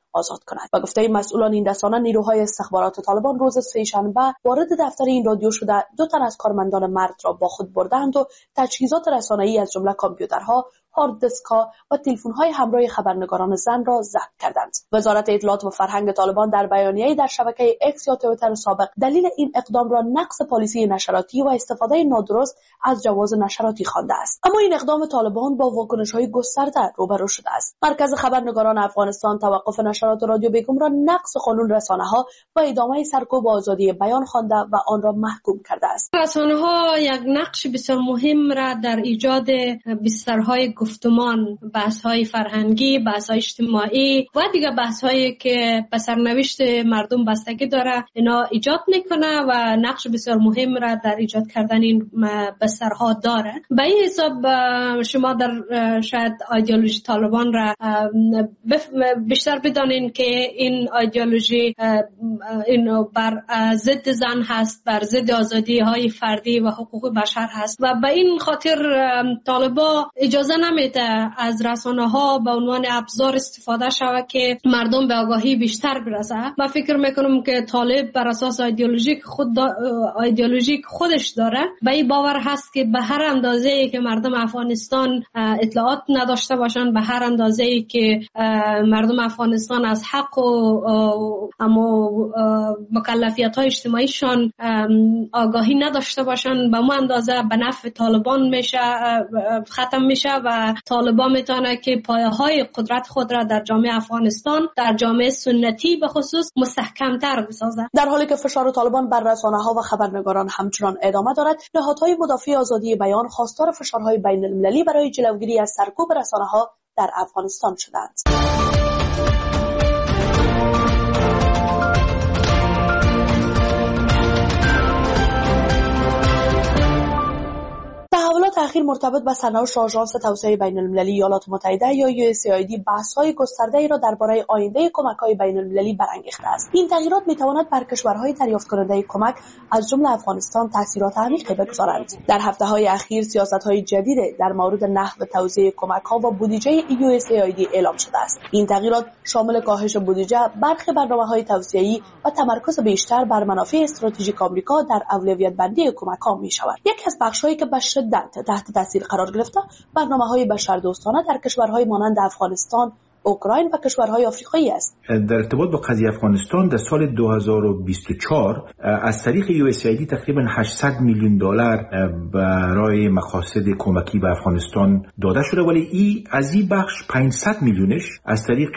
آزاد کند. و گفته مسئولان این رسانه، نیروهای استخبارات طالبان روز سه‌شنبه وارد دفتر این رادیو شده دو تن از کارمندان مرد را با خود بردند و تجهیزات رسانه‌ای از جمله کامپیوترها، هارد دیسک‌ها و تلفن‌های همراه خبرنگاران زن را ضبط کردند. وزارت اطلاعات و فرهنگ طالبان در بیانیه‌ای در شبکه اکس یا توییتر سابق دلیل این اقدام را نقض پالیسی نشراتی و استفاده نادرست از جواز نشراتی خوانده است. اما این اقدام طالبان با واکنش‌های گسترده روبرو شده است. مرکز خبرنگاران افغانستان توقف نشرات رادیو بیگم را نقض قانون رسانه‌ها و ادامه سرکوب آزادی بیان خوانده و آن را محکوم کرده است. رسانه‌ها یک نقش بسیار مهم را در ایجاد بسترهای گفتمان، بحث‌های فرهنگی، بحث‌های اجتماعی و دیگر بحث‌هایی که به سرنوشت مردم بستگی داره اینا ایجاد میکنه و نقش بسیار مهم را در ایجاد کردن این بسترها داره. به این حساب شما در شاید ایدئولوژی طالبان را بیشتر بدانین که این ایدئولوژی این بر ضد زن هست، بر ضد آزادی‌های فردی و حقوق بشر هست و به این خاطر طالبا اجازه نمیده از رسانه‌ها به عنوان ابزار استفاده شود که مردم به آگاهی بیشتر برسه. من فکر میکنم که طالب بر اساس ایدئولوژیک خود ایدئولوژیک خودش داره به این باور هست که به هر اندازه‌ای که مردم افغانستان اطلاعات نداشته باشند، به هر اندازه‌ای که مردم افغانستان از حق و اما مکلفیت‌های اجتماعیشان آگاهی نداشته باشند، به اون اندازه به نفع طالبان میشه ختم میشه و طالبان میتونه که پایه‌های قدرت خود را در جامعه افغانستان، در جامعه سنتی به خصوص مستحکم‌تر بسازه. در حالی که فشار طالبان بر رسانه‌ها و خبرنگاران همچنان ادامه دارد، نهادهای مدافع آزادی بیان خواستار فشارهای بین‌المللی برای جلوگیری از سرکوب رسانه‌ها در افغانستان شدند. تحولات اخیر مرتبط با سرنوشت آژانس توسعه بین‌المللی ایالات متحده یا یو اس ای آی دی بحث‌های گسترده‌ای را درباره آینده کمک‌های بین‌المللی برانگیخته است. این تغییرات می‌تواند بر کشورهای دریافت کننده کمک از جمله افغانستان تاثیرات عمیقی بگذارند. در هفته‌های اخیر سیاست‌های جدید در مورد نحو توزیع کمک‌ها و بودجه یو اس ای آی دی اعلام شده است. این تغییرات شامل کاهش بودجه، برخی برنامه‌های توسعه‌ای و تمرکز بیشتر بر منافع استراتژیک آمریکا در اولویت بندی کمک‌ها می‌شود. یکی از بخش‌هایی که به شدت تحت تاثیر قرار گرفته برنامه‌های بشردوستانه در کشورهای مانند افغانستان، اوکراین و کشورهای آفریقایی است. در ارتباط با قضیه افغانستان در سال دو هزار و بیست و چهار از طریق یو اس ای دی تقریبا هشتصد میلیون دلار برای مقاصد کمکی به افغانستان داده شده، ولی ای از این بخش پانصد میلیونش از طریق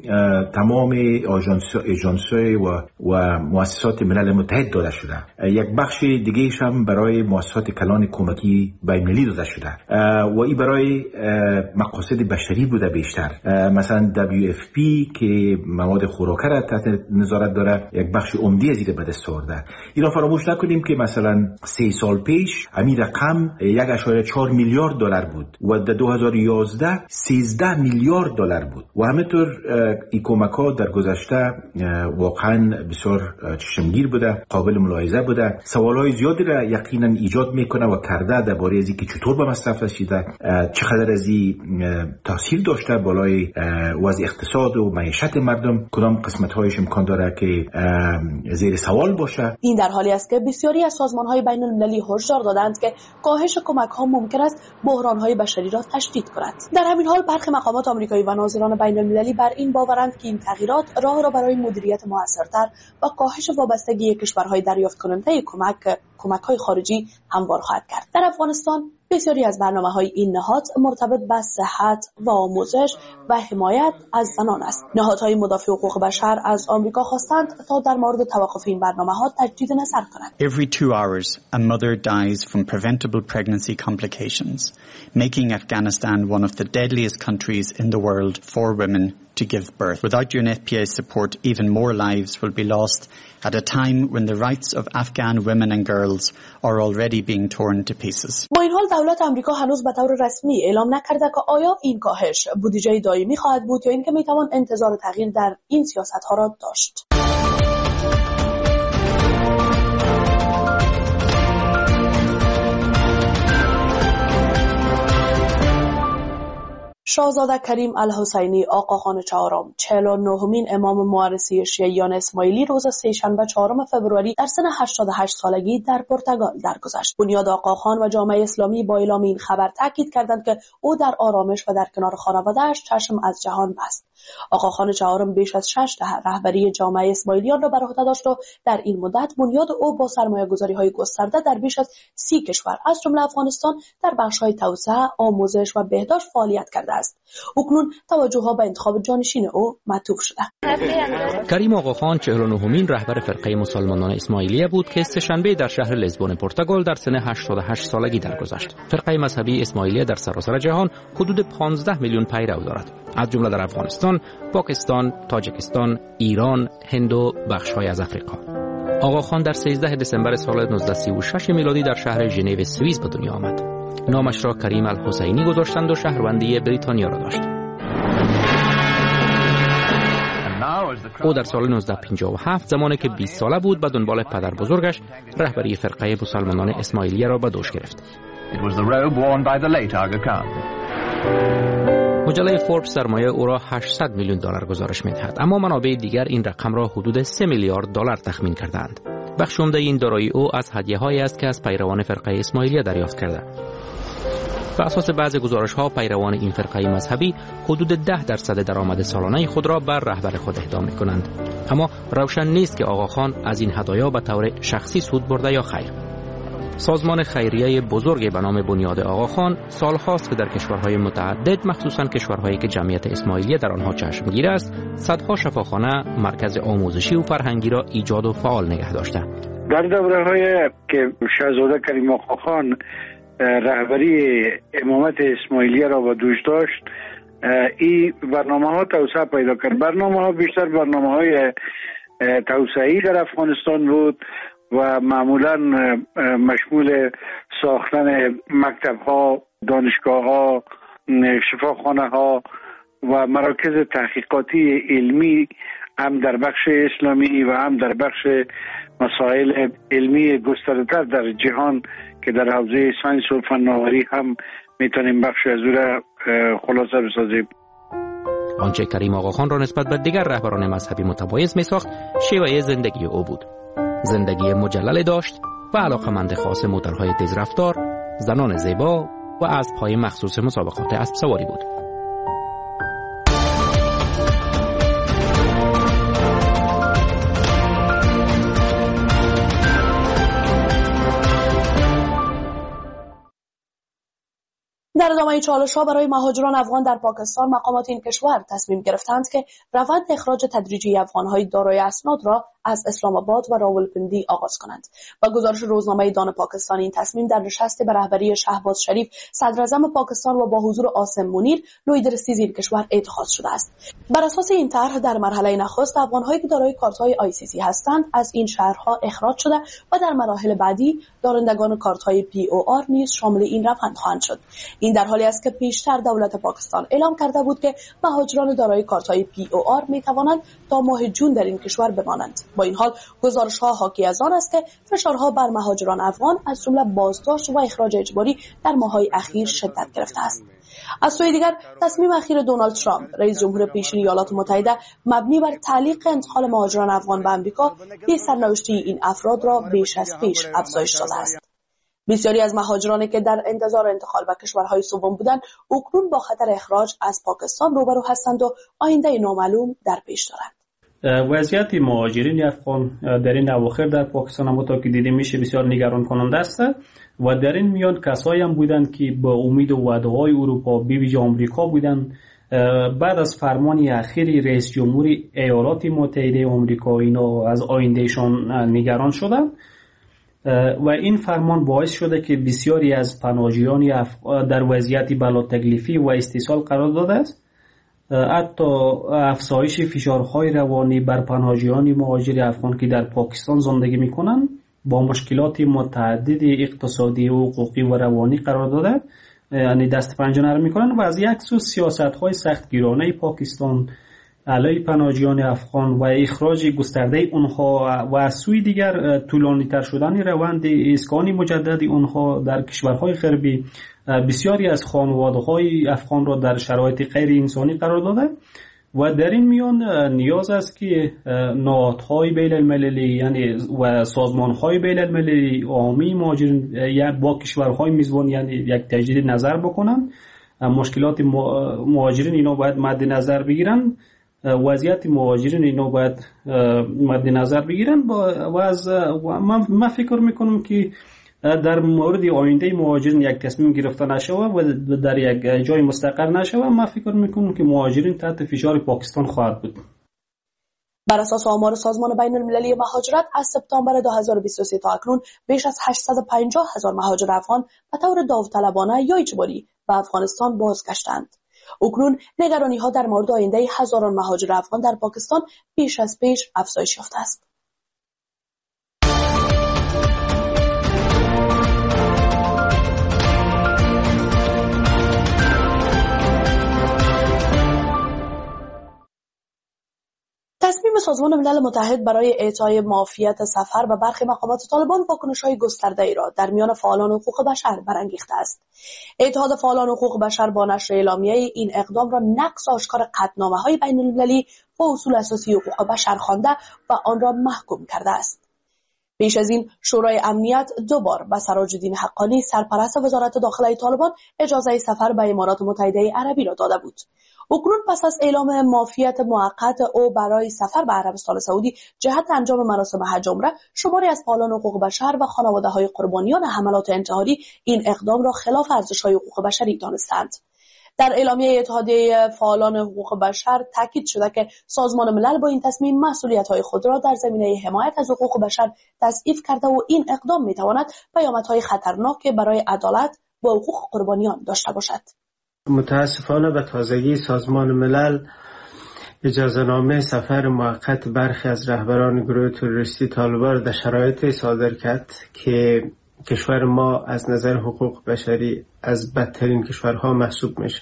تمام آژانس آژانس‌های و و مؤسسات ملل متحد داده شده. یک بخش دیگه‌اش هم برای مؤسسات کلان کمکی بین‌المللی داده شده و این برای مقاصد بشری بوده بیشتر. مثلا دبلیو اف پی که مواد خوراکه را تحت نظارت داره یک بخش عمده از این به دست آورده. اینا فراموش نکنیم که مثلا سه سال پیش همین رقم یک اشاره چهار میلیارد دلار بود و در دو هزار و یازده سیزده میلیارد دلار بود و همینطور این کمک‌ها در گذشته واقعا بسیار چشمگیر بوده، قابل ملاحظه بوده. سوال‌های زیادی را یقینا ایجاد میکنه و کرده درباره از اینکه چطور به مصرف رسیده، چقدر از این تاثیر داشته بالای وضع اقتصاد و معیشت مردم، کدام قسمت‌هایش امکان داره که زیر سوال باشه. این در حالی است که بسیاری از سازمان‌های بین‌المللی هشدار دادند که کاهش کمک‌ها ممکن است بحران‌های بشری را تشدید کند. در همین حال برخی مقامات آمریکایی و ناظران بین‌المللی بر این باورند که این تغییرات راه را برای مدیریت موثرتر و کاهش وابستگی کشورهای دریافت کننده کمک کمک‌های خارجی هموار خواهد کرد. در افغانستان بسیاری از برنامه‌های این نهاد مرتبط با صحت و آموزش و حمایت از زنان است. نهادهای مدافع حقوق بشر از آمریکا خواستند تا در مورد توقف این برنامه‌ها تجدید نظر کنند. Every two hours a mother dies from preventable pregnancy complications, making Afghanistan one of the deadliest countries in the world for women to give birth. Without U N F P A support, even more lives will be lost at a time when the rights of Afghan women and girls are already being torn to pieces. با این حال دولت آمریکا هنوز به طور رسمی اعلام نکرده که آیا این کاهش بودجه دائمی خواهد بود یا اینکه میتوان انتظار تغییر در این سیاست‌ها را داشت. شاهزاده کریم الحسینی آقاخان چهارم چهل و نهمین امام موارثی شیعیان اسماعیلی روز سه‌شنبه چهارم فوریه در سن هشتاد و هشت سالگی در پرتغال درگذشت. بنیاد آقاخان و جامعه اسلامی با اعلام این خبر تاکید کردند که او در آرامش و در کنار خانواده‌اش چشم از جهان بست. آقاخان چهارم بیش از شش دهه رهبری جامعه اسماعیلیان را بر عهده داشت و در این مدت بنیاد او با سرمایه‌گذاری‌های گسترده در بیش از سی کشور از جمله افغانستان در بخش‌های توسعه، آموزش و بهداشت فعالیت کرده است. اکنون توجه‌ها به انتخاب جانشین او معطوف شده. کریم آقاخان چهل و نهمین رهبر فرقه مسلمانان اسماعیلیه بود که سه‌شنبه در شهر لیزبون پرتغال در سن هشتاد و هشت سالگی درگذشت. فرقه مذهبی اسماعیلیه در سراسر جهان حدود پانزده میلیون پیرو دارد، از جمله در افغانستان، پاکستان، تاجیکستان، ایران، هند و بخش‌های از افریقا. آقاخان در سیزده دسامبر سال نوزده سی و شش میلادی در شهر ژنو سوئیس به دنیا آمد. نامش را کریم الحسینی گذاشتند و شهروندی بریتانیا را داشت. او در سال نوزده پنجاه و هفت زمانی که بیست ساله بود به دنبال پدر بزرگش رهبری فرقه مسلمانان اسماعیلیه را به دوش گرفت. مجله فوربس سرمایه او را هشتصد میلیون دلار گزارش می‌دهد، اما منابع دیگر این رقم را حدود سه میلیارد دلار تخمین کردند. بخش عمده این دارایی او از هدیه‌هایی است که از پیروان فرقه اسماعیلیه دریافت کرده. بر اساس بعض گزارش‌ها پیروان این فرقه مذهبی حدود ده درصد درآمد سالانه خود را بر رهبر خود اهدا می‌کنند، اما روشن نیست که آقاخان از این هدایا به طور شخصی سود برده یا خیر. سازمان خیریه بزرگی به نام بنیاد آقاخان سال‌هاست که در کشورهای متعدد، مخصوصاً کشورهایی که جمعیت اسماعیلیه در آنها چشمگیر است، صدها شفاخانه، مرکز آموزشی و فرهنگی را ایجاد و فعال نگه داشته. در دوره‌های که شاهزاده کریم آقاخان رهبری امامت اسماعیلیه را به دوش داشت، این برنامه‌ها توسعه پیدا کرد. برنامه‌ها بیشتر برنامه‌های توسعه‌ای در افغانستان بود و معمولا مشمول ساختن مکتب‌ها، دانشگاه‌ها، شفاخانه‌ها و مراکز تحقیقاتی علمی هم در بخش اسلامی و هم در بخش مسائل علمی گسترده‌تر در جهان که در حوزه ساینس و فناوری هم میتونیم بخش از او را خلاصه بسازیم. آنچه کریم آقاخان را نسبت به دیگر رهبران مذهبی متمایز می ساخت شیوه زندگی او بود. زندگی مجلل داشت و علاقمند خاص موتورهای تیزرفتار، زنان زیبا و اسب‌های مخصوص مسابقات اسب سواری بود. در ادامه چالش‌ها برای مهاجران افغان در پاکستان، مقامات این کشور تصمیم گرفتند که روند اخراج تدریجی افغان‌های دارای اسناد را از اسلام آباد و راولپندی آغاز کنند. با گزارش روزنامه دان پاکستان، این تصمیم در نشست به رهبری شهباز شریف صدراعظم پاکستان و با حضور عاصم منیر لویدرسی زیر کشور اتخاذ شده است. بر اساس این طرح در مرحله نخست افغان‌هایی که دارای کارت‌های آی سی سی هستند از این شهرها اخراج شده و در مراحل بعدی دارندگان کارت‌های پی او آر نیز شامل این روند خواهند شد. این در حالی است که پیشتر دولت پاکستان اعلام کرده بود که مهاجران دارای کارت‌های پی او آر می‌توانند تا ماه جون در این کشور بمانند. با این حال گزارش‌ها حاکی از آن است که فشارها بر مهاجران افغان از جمله بازداشت و اخراج اجباری در ماه‌های اخیر شدت گرفته است. از سوی دیگر تصمیم اخیر دونالد ترامپ رئیس جمهور پیشین ایالات متحده مبنی بر تعلیق انتقال مهاجران افغان به آمریکا به سرنوشتی این افراد را بیش از پیش افزایش داده است. بسیاری از مهاجرانی که در انتظار انتقال به کشورهای سوم بودند اکنون با خطر اخراج از پاکستان روبرو هستند و آینده نامعلوم در پیش دارند. وضعیت مهاجرین افغان در این اواخر در پاکستان همونطور که دیده میشه بسیار نگران کننده است و در این میان کسایی هم بودند که با امید و وعده‌های اروپا به ویژه آمریکا بودند. بعد از فرمان اخیر رئیس جمهور ایالات متحده آمریکا اینا از آیندهشان نگران شدند و این فرمان باعث شده که بسیاری از پناهجویان در وضعیت بلا تکلیفی و استیصال قرار داده است. حتی افزایش فشارهای روانی بر پناهجویان مهاجر افغان که در پاکستان زندگی میکنند با مشکلات متعدد اقتصادی و حقوقی و روانی قرار داده، یعنی دست پنجه نرم میکنند و از یک سو سیاست‌های سختگیرانه پاکستان علیه پناهجویان افغان و اخراج گسترده اونها و از سوی دیگر طولانی‌تر شدن روند اسکان مجدد اونها در کشورهای غربی بسیاری از خانواده‌های افغان را در شرایط غیر انسانی قرار داده و در این میان نیاز است که نهادهای بین المللی یعنی و سازمانهای بین المللی عامی مهاجرین با کشورهای میزبان یعنی یک تجدید نظر بکنند. مشکلات مهاجرین اینا باید مد نظر بگیرن، وضعیت مهاجرین اینا باید مد نظر بگیرن و از من فکر میکنم که در مورد آینده مهاجرین یک تصمیم گرفته نشوه و در یک جای مستقر نشوه، من فکر میکنم که مهاجرین تحت فشار پاکستان خواهد بود. بر اساس آمار سازمان بین المللی مهاجرت از سپتامبر دو هزار و بیست و سه تا اکنون بیش از هشتصد و پنجاه هزار مهاجر افغان به طور داوطلبانه یا اجباری به افغانستان بازگشتند. اکنون نگرانی ها در مورد آینده هزاران مهاجر افغان در پاکستان بیش از پیش افزایش یافته است. تصمیم سازمان ملل متحد برای اعطای معافیت سفر به برخی مقامات طالبان واکنش‌های گسترده‌ای را در میان فعالان حقوق بشر برانگیخته است. اتحاد فعالان حقوق بشر با نشر اعلامیه این اقدام را نقض آشکار قطعنامه‌های بین‌المللی و اصول اساسی حقوق بشر خوانده و آن را محکوم کرده است. پیش از این شورای امنیت دو بار به سراج الدین حقانی سرپرست وزارت داخله طالبان اجازه سفر به امارات متحده عربی را داده بود. اکنون پس از اعلام معافیت موقت او برای سفر به عربستان سعودی جهت انجام مراسم حج عمره، شماری از فعالان حقوق بشر و خانواده‌های قربانیان حملات انتحاری این اقدام را خلاف ارزش‌های حقوق بشری دانستند. در اعلامیه اتحادیه فعالان حقوق بشر تاکید شده که سازمان ملل با این تصمیم مسئولیت‌های خود را در زمینه حمایت از حقوق بشر تضعیف کرده و این اقدام می‌تواند پیامدهای خطرناک برای عدالت و حقوق قربانیان داشته باشد. متاسفانه به تازگی سازمان ملل اجازهنامه سفر موقت برخی از رهبران گروه تروریستی طالبان در شرایطی صادر کرد که کشور ما از نظر حقوق بشری از بدترین کشورها محسوب میشه.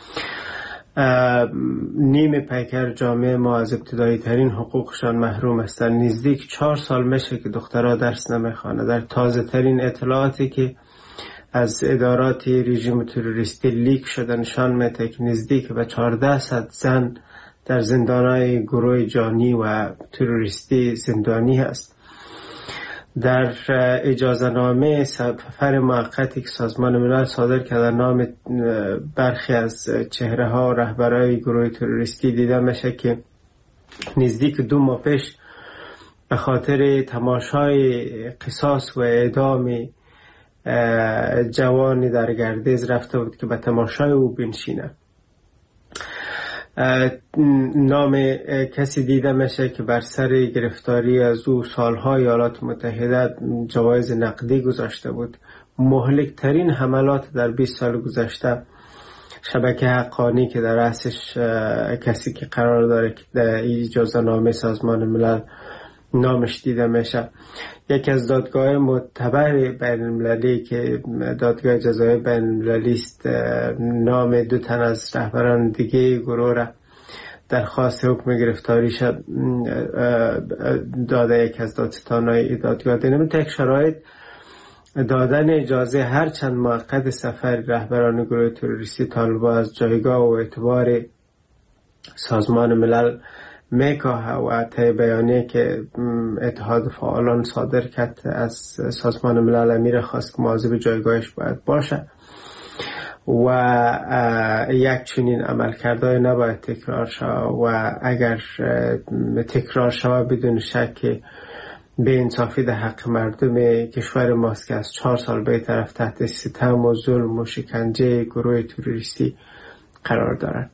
نیم پیکر جامعه ما از ابتدایی ترین حقوقشان محروم هستند. نزدیک چهار سال میشه که دخترها درس نمیخوانند. در تازه ترین اطلاعاتی که از ادارات رژیم تروریستی لیک شده نشان میده که نزدیک به چهارده صد زن در زندانهای گروه جانی و تروریستی زندانی هست. در اجازهنامه سفر موقتی که سازمان ملل صادر کرده نام برخی از چهره ها و رهبرای گروه تروریستی دیده میشه که نزدیک دو ماه پیش به خاطر تماشای قصاص و اعدام جوانی در گردیز رفته بود که به تماشای او بنشینه. نام کسی دیده میشه که بر سر گرفتاری از او سالهای ایالات متحده جوایز نقدی گذاشته بود. مهلک ترین حملات در بیست سال گذشته شبکه حقانی که در رأسش کسی که قرار داره که در اجازهنامه سازمان ملل نامش دیده میشه. یکی از دادگاه معتبر بین المللی که دادگاه جزای بین المللی است نام دو تن از رهبران دیگه گروه را درخواست حکم گرفتاریش داده. یک از دادستانای دادگاه دینم تک شرایط دادن اجازه هر چند موقت سفر رهبران گروه تروریستی طالبان از جایگاه و اعتبار سازمان ملل میکاه و طی بیانیه که اتحاد فعالان صادر کرد از سازمان ملل امیر خواست که مواظب جایگاهش باید باشه و یک چنین عملکردهای نباید تکرار شود و اگر تکرار شود بدون شک به انصافی در حق مردم کشور ماست که از چهار سال به طرف تحت ستم و ظلم و شکنجه گروه تروریستی قرار دارند.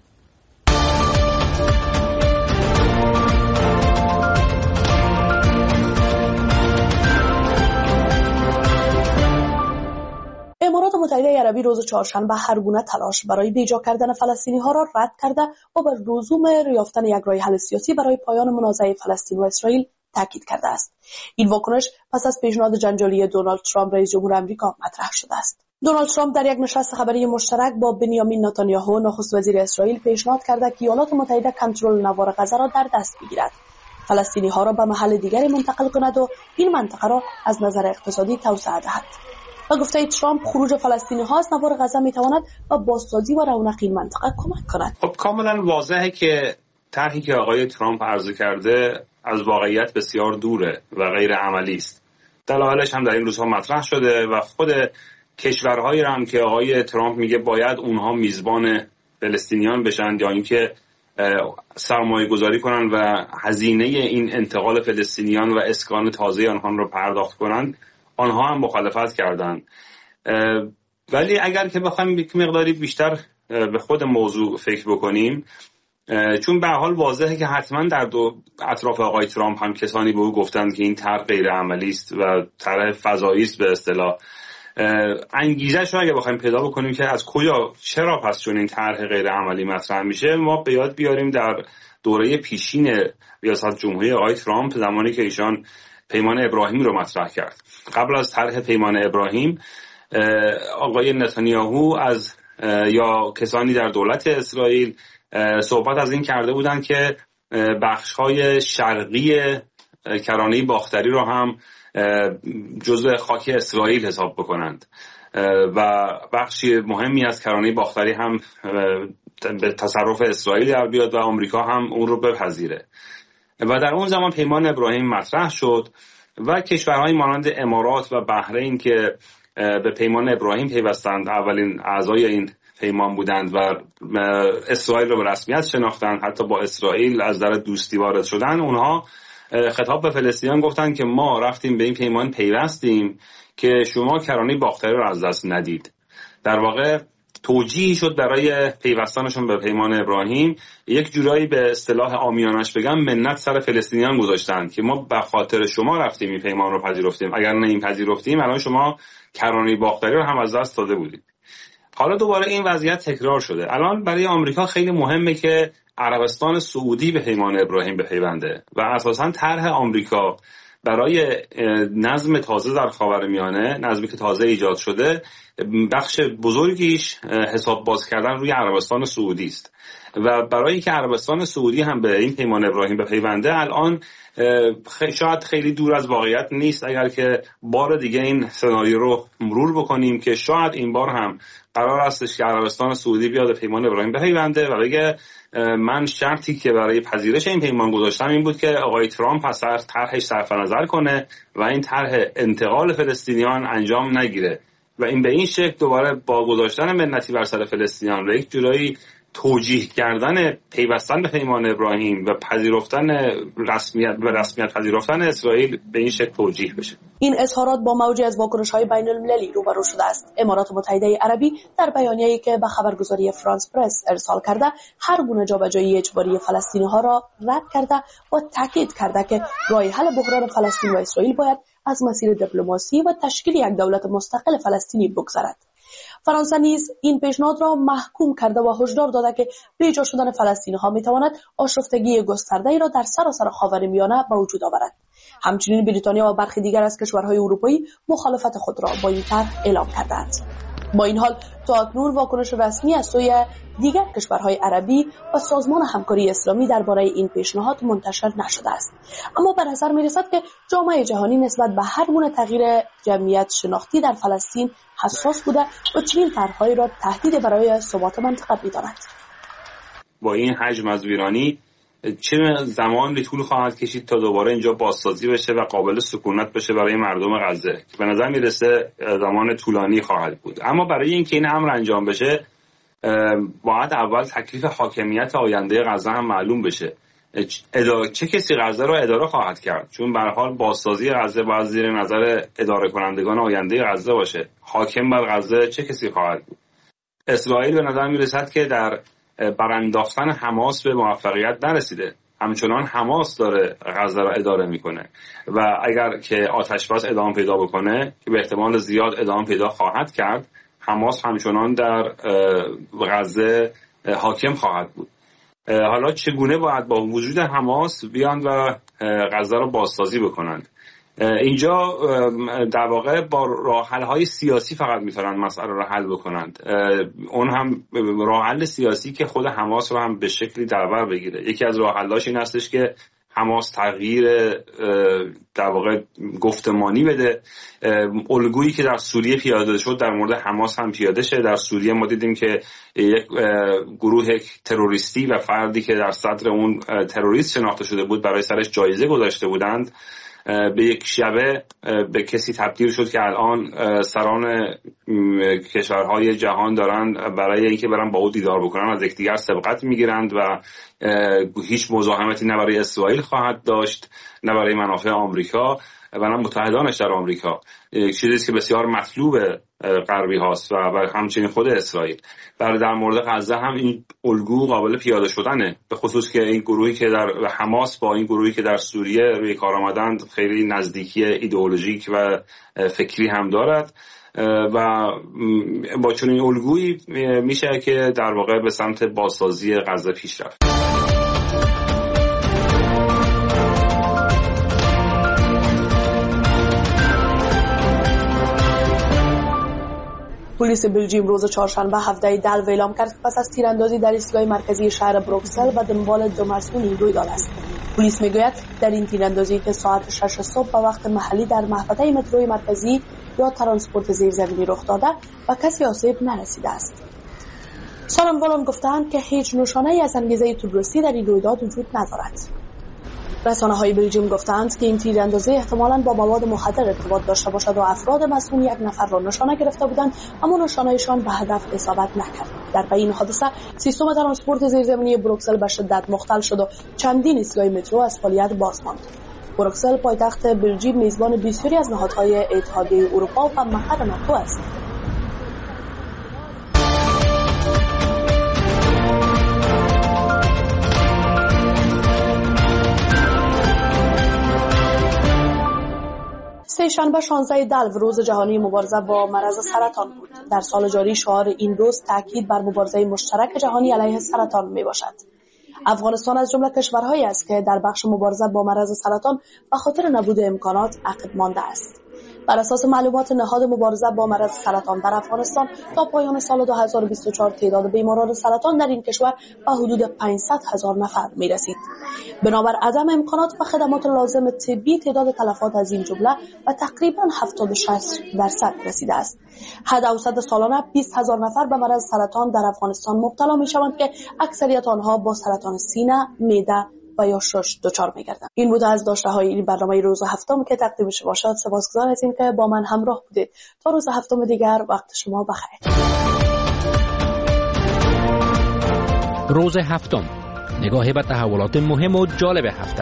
امارات متحده عربی روز چهارشنبه هر گونه تلاش برای بیجا کردن فلسطینی ها را رد کرده و بر لزوم یافتن یک راه حل سیاسی برای پایان منازعه فلسطین و اسرائیل تاکید کرده است. این واکنش پس از پیشنهاد جنجالی دونالد ترامپ رئیس جمهور آمریکا مطرح شده است. دونالد ترامپ در یک نشست خبری مشترک با بنیامین نتانیاهو نخست وزیر اسرائیل پیشنهاد کرده که ایالات متحده کنترل نوار غزه را در دست بگیرد، فلسطینی ها را به محل دیگری منتقل کند و این منطقه را از نظر اقتصادی توسعه دهد. و گفته ترامپ خروج فلسطینی ها از نوار غزه می تواند به بازسازی و رونق این منطقه کمک کند. خب کاملا واضحه که طرحی که آقای ترامپ عرضه کرده از واقعیت بسیار دوره و غیر عملی است. دلایلش هم در این روزها مطرح شده و خود کشورهایی هم که آقای ترامپ میگه باید اونها میزبان فلسطینیان بشن یا اینکه سرمایه گذاری کنن و هزینه این انتقال فلسطینیان و اسکان تازه آنها رو پرداخت کنن، آنها هم مخالفت کردند. ولی اگر که بخوایم یک مقداری بیشتر به خود موضوع فکر بکنیم، چون به حال واضحه که حتما در دو اطراف آقای ترامپ هم کسانی به او گفتند که این طرح غیر عملی است و طرح فضایی است به اصطلاح، انگیزش رو اگه بخوایم پیدا بکنیم که از کجا چرا پس چون این طرح غیر عملی مطرح میشه، ما به یاد بیاریم در دوره پیشین ریاست جمهوری آقای ترامپ زمانی که ایشان پیمان ابراهیم رو مطرح کرد. قبل از طرح پیمان ابراهیم آقای نتانیاهو از یا کسانی در دولت اسرائیل صحبت از این کرده بودند که بخش‌های شرقی کرانه باختری رو هم جزء خاک اسرائیل حساب بکنند و بخشی مهمی از کرانه باختری هم به تصرف اسرائیل در بیاد و آمریکا هم اون رو بپذیره. و در اون زمان پیمان ابراهیم مطرح شد و کشورهای مانند امارات و بحرین که به پیمان ابراهیم پیوستند، اولین اعضای این پیمان بودند و اسرائیل رو به رسمیت شناختند، حتی با اسرائیل از در دوستی وارد شدن، اونها خطاب به فلسطینیان گفتند که ما رفتیم به این پیمان پیوستیم که شما کرانه باختری رو از دست ندید. در واقع توجیهی شد برای پیوستنشون به پیمان ابراهیم، یک جورایی به اصطلاح عامیانش بگم منت سر فلسطینیان گذاشتن که ما به خاطر شما رفتیم این پیمان رو پذیرفتیم، اگر نه این پذیرفتیم الان شما کرانه باختری رو هم از دست داده بودید. حالا دوباره این وضعیت تکرار شده. الان برای آمریکا خیلی مهمه که عربستان سعودی به پیمان ابراهیم بپیونده و اساساً طرح آمریکا برای نظم تازه در خاورمیانه، نظمی که تازه ایجاد شده، بخش بزرگیش حساب باز کردن روی عربستان سعودی است و برای اینکه عربستان سعودی هم به این پیمان ابراهیم بپیونده الان شاید خیلی دور از واقعیت نیست اگر که بار دیگه این سناریو رو مرور بکنیم که شاید این بار هم قرار استش که عربستان سعودی بیاد به پیمان ابراهیم بپیونده و بگه من شرطی که برای پذیرش این پیمان گذاشتم این بود که آقای ترامپ از طرحش صرف نظر کنه و این طرح انتقال فلسطینیان انجام نگیره و این به این شکل دوباره با گذاشتن منتی بر سر فلسطینیان و یک جورایی توجیه کردن پیوستن به پیمان ابراهیم و پذیرفتن رسمیت و رسمیت پذیرفتن اسرائیل به این شکل توجیه بشه. این اظهارات با موجی از واکنش‌های بین‌المللی روبرو شده است. امارات متحده عربی در بیانیه‌ای که به خبرگزاری فرانس پرس ارسال کرده هر گونه جابجایی اجباری فلسطینی‌ها را رد کرده و تاکید کرده که راه حل بحران فلسطین و اسرائیل باید از مسیر دیپلماسی و تشکیل یک دولت مستقل فلسطینی بگذرد. فرانسه نیز این پیشنهاد را محکوم کرده و هشدار داده که بیجا شدن فلسطینی‌ها می‌تواند آشفتگی گسترده‌ای را در سراسر خاورمیانه به وجود آورد. همچنین بریتانیا و برخی دیگر از کشورهای اروپایی مخالفت خود را با این طرح اعلام کردند. با این حال تا اکنون واکنش رسمی از سوی دیگر کشورهای عربی و سازمان همکاری اسلامی درباره این پیشنهاد منتشر نشده است، اما به نظر می‌رسد که جامعه جهانی نسبت به هر گونه تغییر جمعیت شناختی در فلسطین حساس بوده و چنین طرح‌هایی را تهدید برای ثبات منطقه می‌داند. با این حجم از ویرانی چه زمانی طول خواهد کشید تا دوباره اینجا بازسازی بشه و قابل سکونت بشه برای مردم غزه که به نظر میرسه زمان طولانی خواهد بود. اما برای اینکه این امر انجام بشه باید اول تکلیف حاکمیت آینده غزه هم معلوم بشه. اداره چه کسی غزه را اداره خواهد کرد؟ چون به هر حال بازسازی غزه باید زیر نظر اداره کنندگان آینده غزه باشه. حاکم بر غزه چه کسی خواهد بود؟ اسرائیل به نظر میرسد که در برانداختن حماس به موفقیت نرسیده. همچنان حماس داره غزه را اداره میکنه و اگر که آتش بس ادامه پیدا بکنه که به احتمال زیاد ادامه پیدا خواهد کرد، حماس همچنان در غزه حاکم خواهد بود. حالا چگونه باید با وجود حماس بیان و غزه را بازسازی بکنند؟ اینجا در واقع با راه حل های سیاسی فقط میتونن مسئله رو حل بکنند. اون هم راه حل سیاسی که خود حماس رو هم به شکلی در بر بگیره. یکی از راه حل‌هاش این هستش که حماس تغییر در واقع گفتمانی بده. الگویی که در سوریه پیاده شد در مورد حماس هم پیاده شه. در سوریه ما دیدیم که یک گروه تروریستی و فردی که در صدر اون تروریست شناخته شده بود برای سرش جایزه گذاشته بودند به یک شبه به کسی تبدیل شد که الان سران کشورهای جهان دارن برای اینکه برن با او دیدار بکنن از یکدیگر سبقت میگیرند و هیچ مزاحمتی نه برای اسرائیل خواهد داشت نه برای منافع آمریکا و نه متحدانش در آمریکا. یک چیزی که بسیار مطلوب غربی هاست و همچنین خود اسرائیل. برای در مورد غزه هم این الگو قابل پیاده شدنه، به خصوص که این گروهی که در حماس با این گروهی که در سوریه روی کار آمدند خیلی نزدیکی ایدئولوژیک و فکری هم دارد و با چنین الگویی میشه که در واقع به سمت بازسازی غزه پیش رفت. پلیس بلژیم روز چهارشنبه هفده دلو اعلام کرد پس از تیراندازی در ایستگاه مرکزی شهر بروکسل و دنبال دو مسئول رویداد است. پلیس میگوید در این تیراندازی که ساعت شش صبح به وقت محلی در محوطه متروی مرکزی یا ترانسپورت زیرزمینی رخ داده و کسی آسیب نرسیده است. سالموالان گفتند که هیچ نشانه‌ای از انگیزه تروریستی در این رویداد وجود ندارد. رسانه‌های بلژیم گفتند که این تیراندازی احتمالاً با مواد مخدر ارتباط داشته باشد و افراد مسئول یک نفر را نشانه گرفته بودند اما نشانه‌شان به هدف اصابت نکرد. در این حادثه سیستم ترانسپورت زیرزمینی بروکسل به شدت مختل شد و چندین ایستگاه مترو از فعالیت باز ماند. بروکسل پایتخت بلژیم میزبان بسیاری از نهادهای اتحادیه اروپا و مقر ناتو است. سه‌شنبه شانزده دلو روز جهانی مبارزه با مرض سرطان بود. در سال جاری شعار این روز تاکید بر مبارزه مشترک جهانی علیه سرطان می باشد. افغانستان از جمله کشورهایی است که در بخش مبارزه با مرض سرطان به خاطر نبود امکانات عقب مانده است. بر اساس معلومات نهاد مبارزه با مرض سرطان در افغانستان تا پایان سال دو هزار و بیست و چهار تعداد بیماران سرطان در این کشور به حدود پانصد هزار نفر می رسید. بنابر عدم امکانات و خدمات لازم طبی تعداد تلفات از این جمله و تقریبا هفتاد و شش درصد رسیده است. حد اوسط سالانه بیست هزار نفر به مرض سرطان در افغانستان مبتلا می شوند که اکثریت آنها با سرطان سینه، معده و یا شش دچار می‌گردند. این بود از داشته های این برنامه روز هفتم که تقدیم شما شد. سپاسگزار از این که با من همراه بودید. تا روز هفتم دیگر وقت شما بخیر. روز هفتم، نگاهی به تحولات مهم و جالب هفته.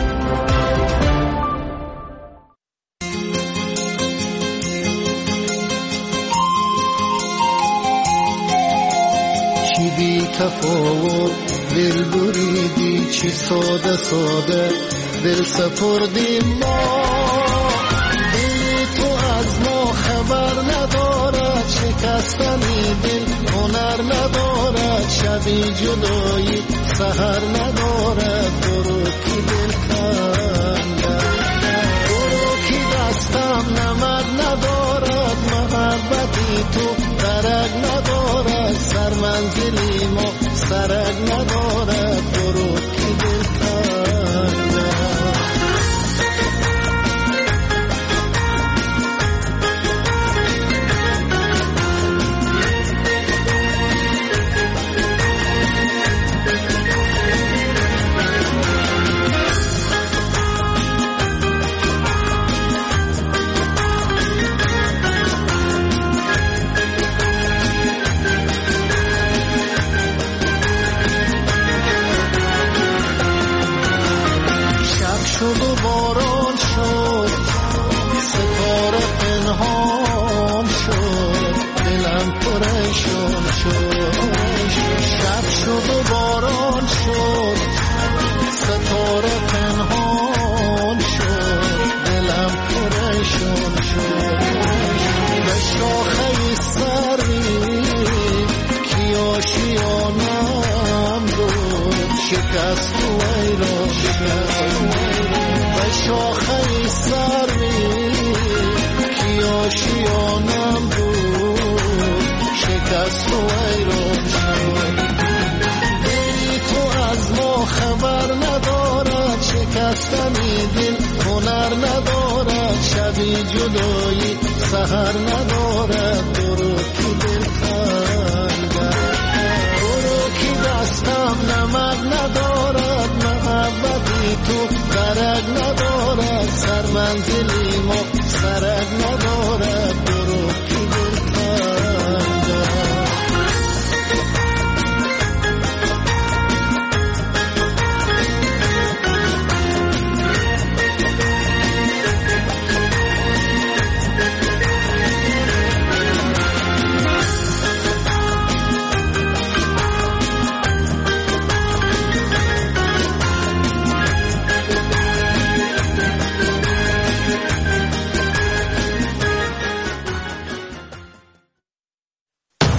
چی بی تفاوت دل بریدی، چی ساده ساده دل سپردیم ما. دل تو از ما خبر ندارد، شکستنی دل هنر ندارد، شبی جدایی سحر ندارد. برو کی دل کنده، برو کی دستم نمد ندارد، محبتی تو درک ندارد، سر منزلی ما سرک ندارد. برو کی دل کنده. شد و باران شد، ستاره پنهان شد، دلم پریشان شد. شب شد و باران شد، ستاره پنهان شد، دلم پریشان شد. به شاخه سری کی آشیانم بود، شکست و ایران شد. به شاخه سری آشیانم بود شکست و ایران شد. دلی تو از ما خبر ندارد، شکستنی دل هنر ندارد، شبی جدایی سحر ندارد. برو کی دل خنگرد، برو کی دستم نمک ندارد، محبتی تو درک ندارد. سر منزلی ما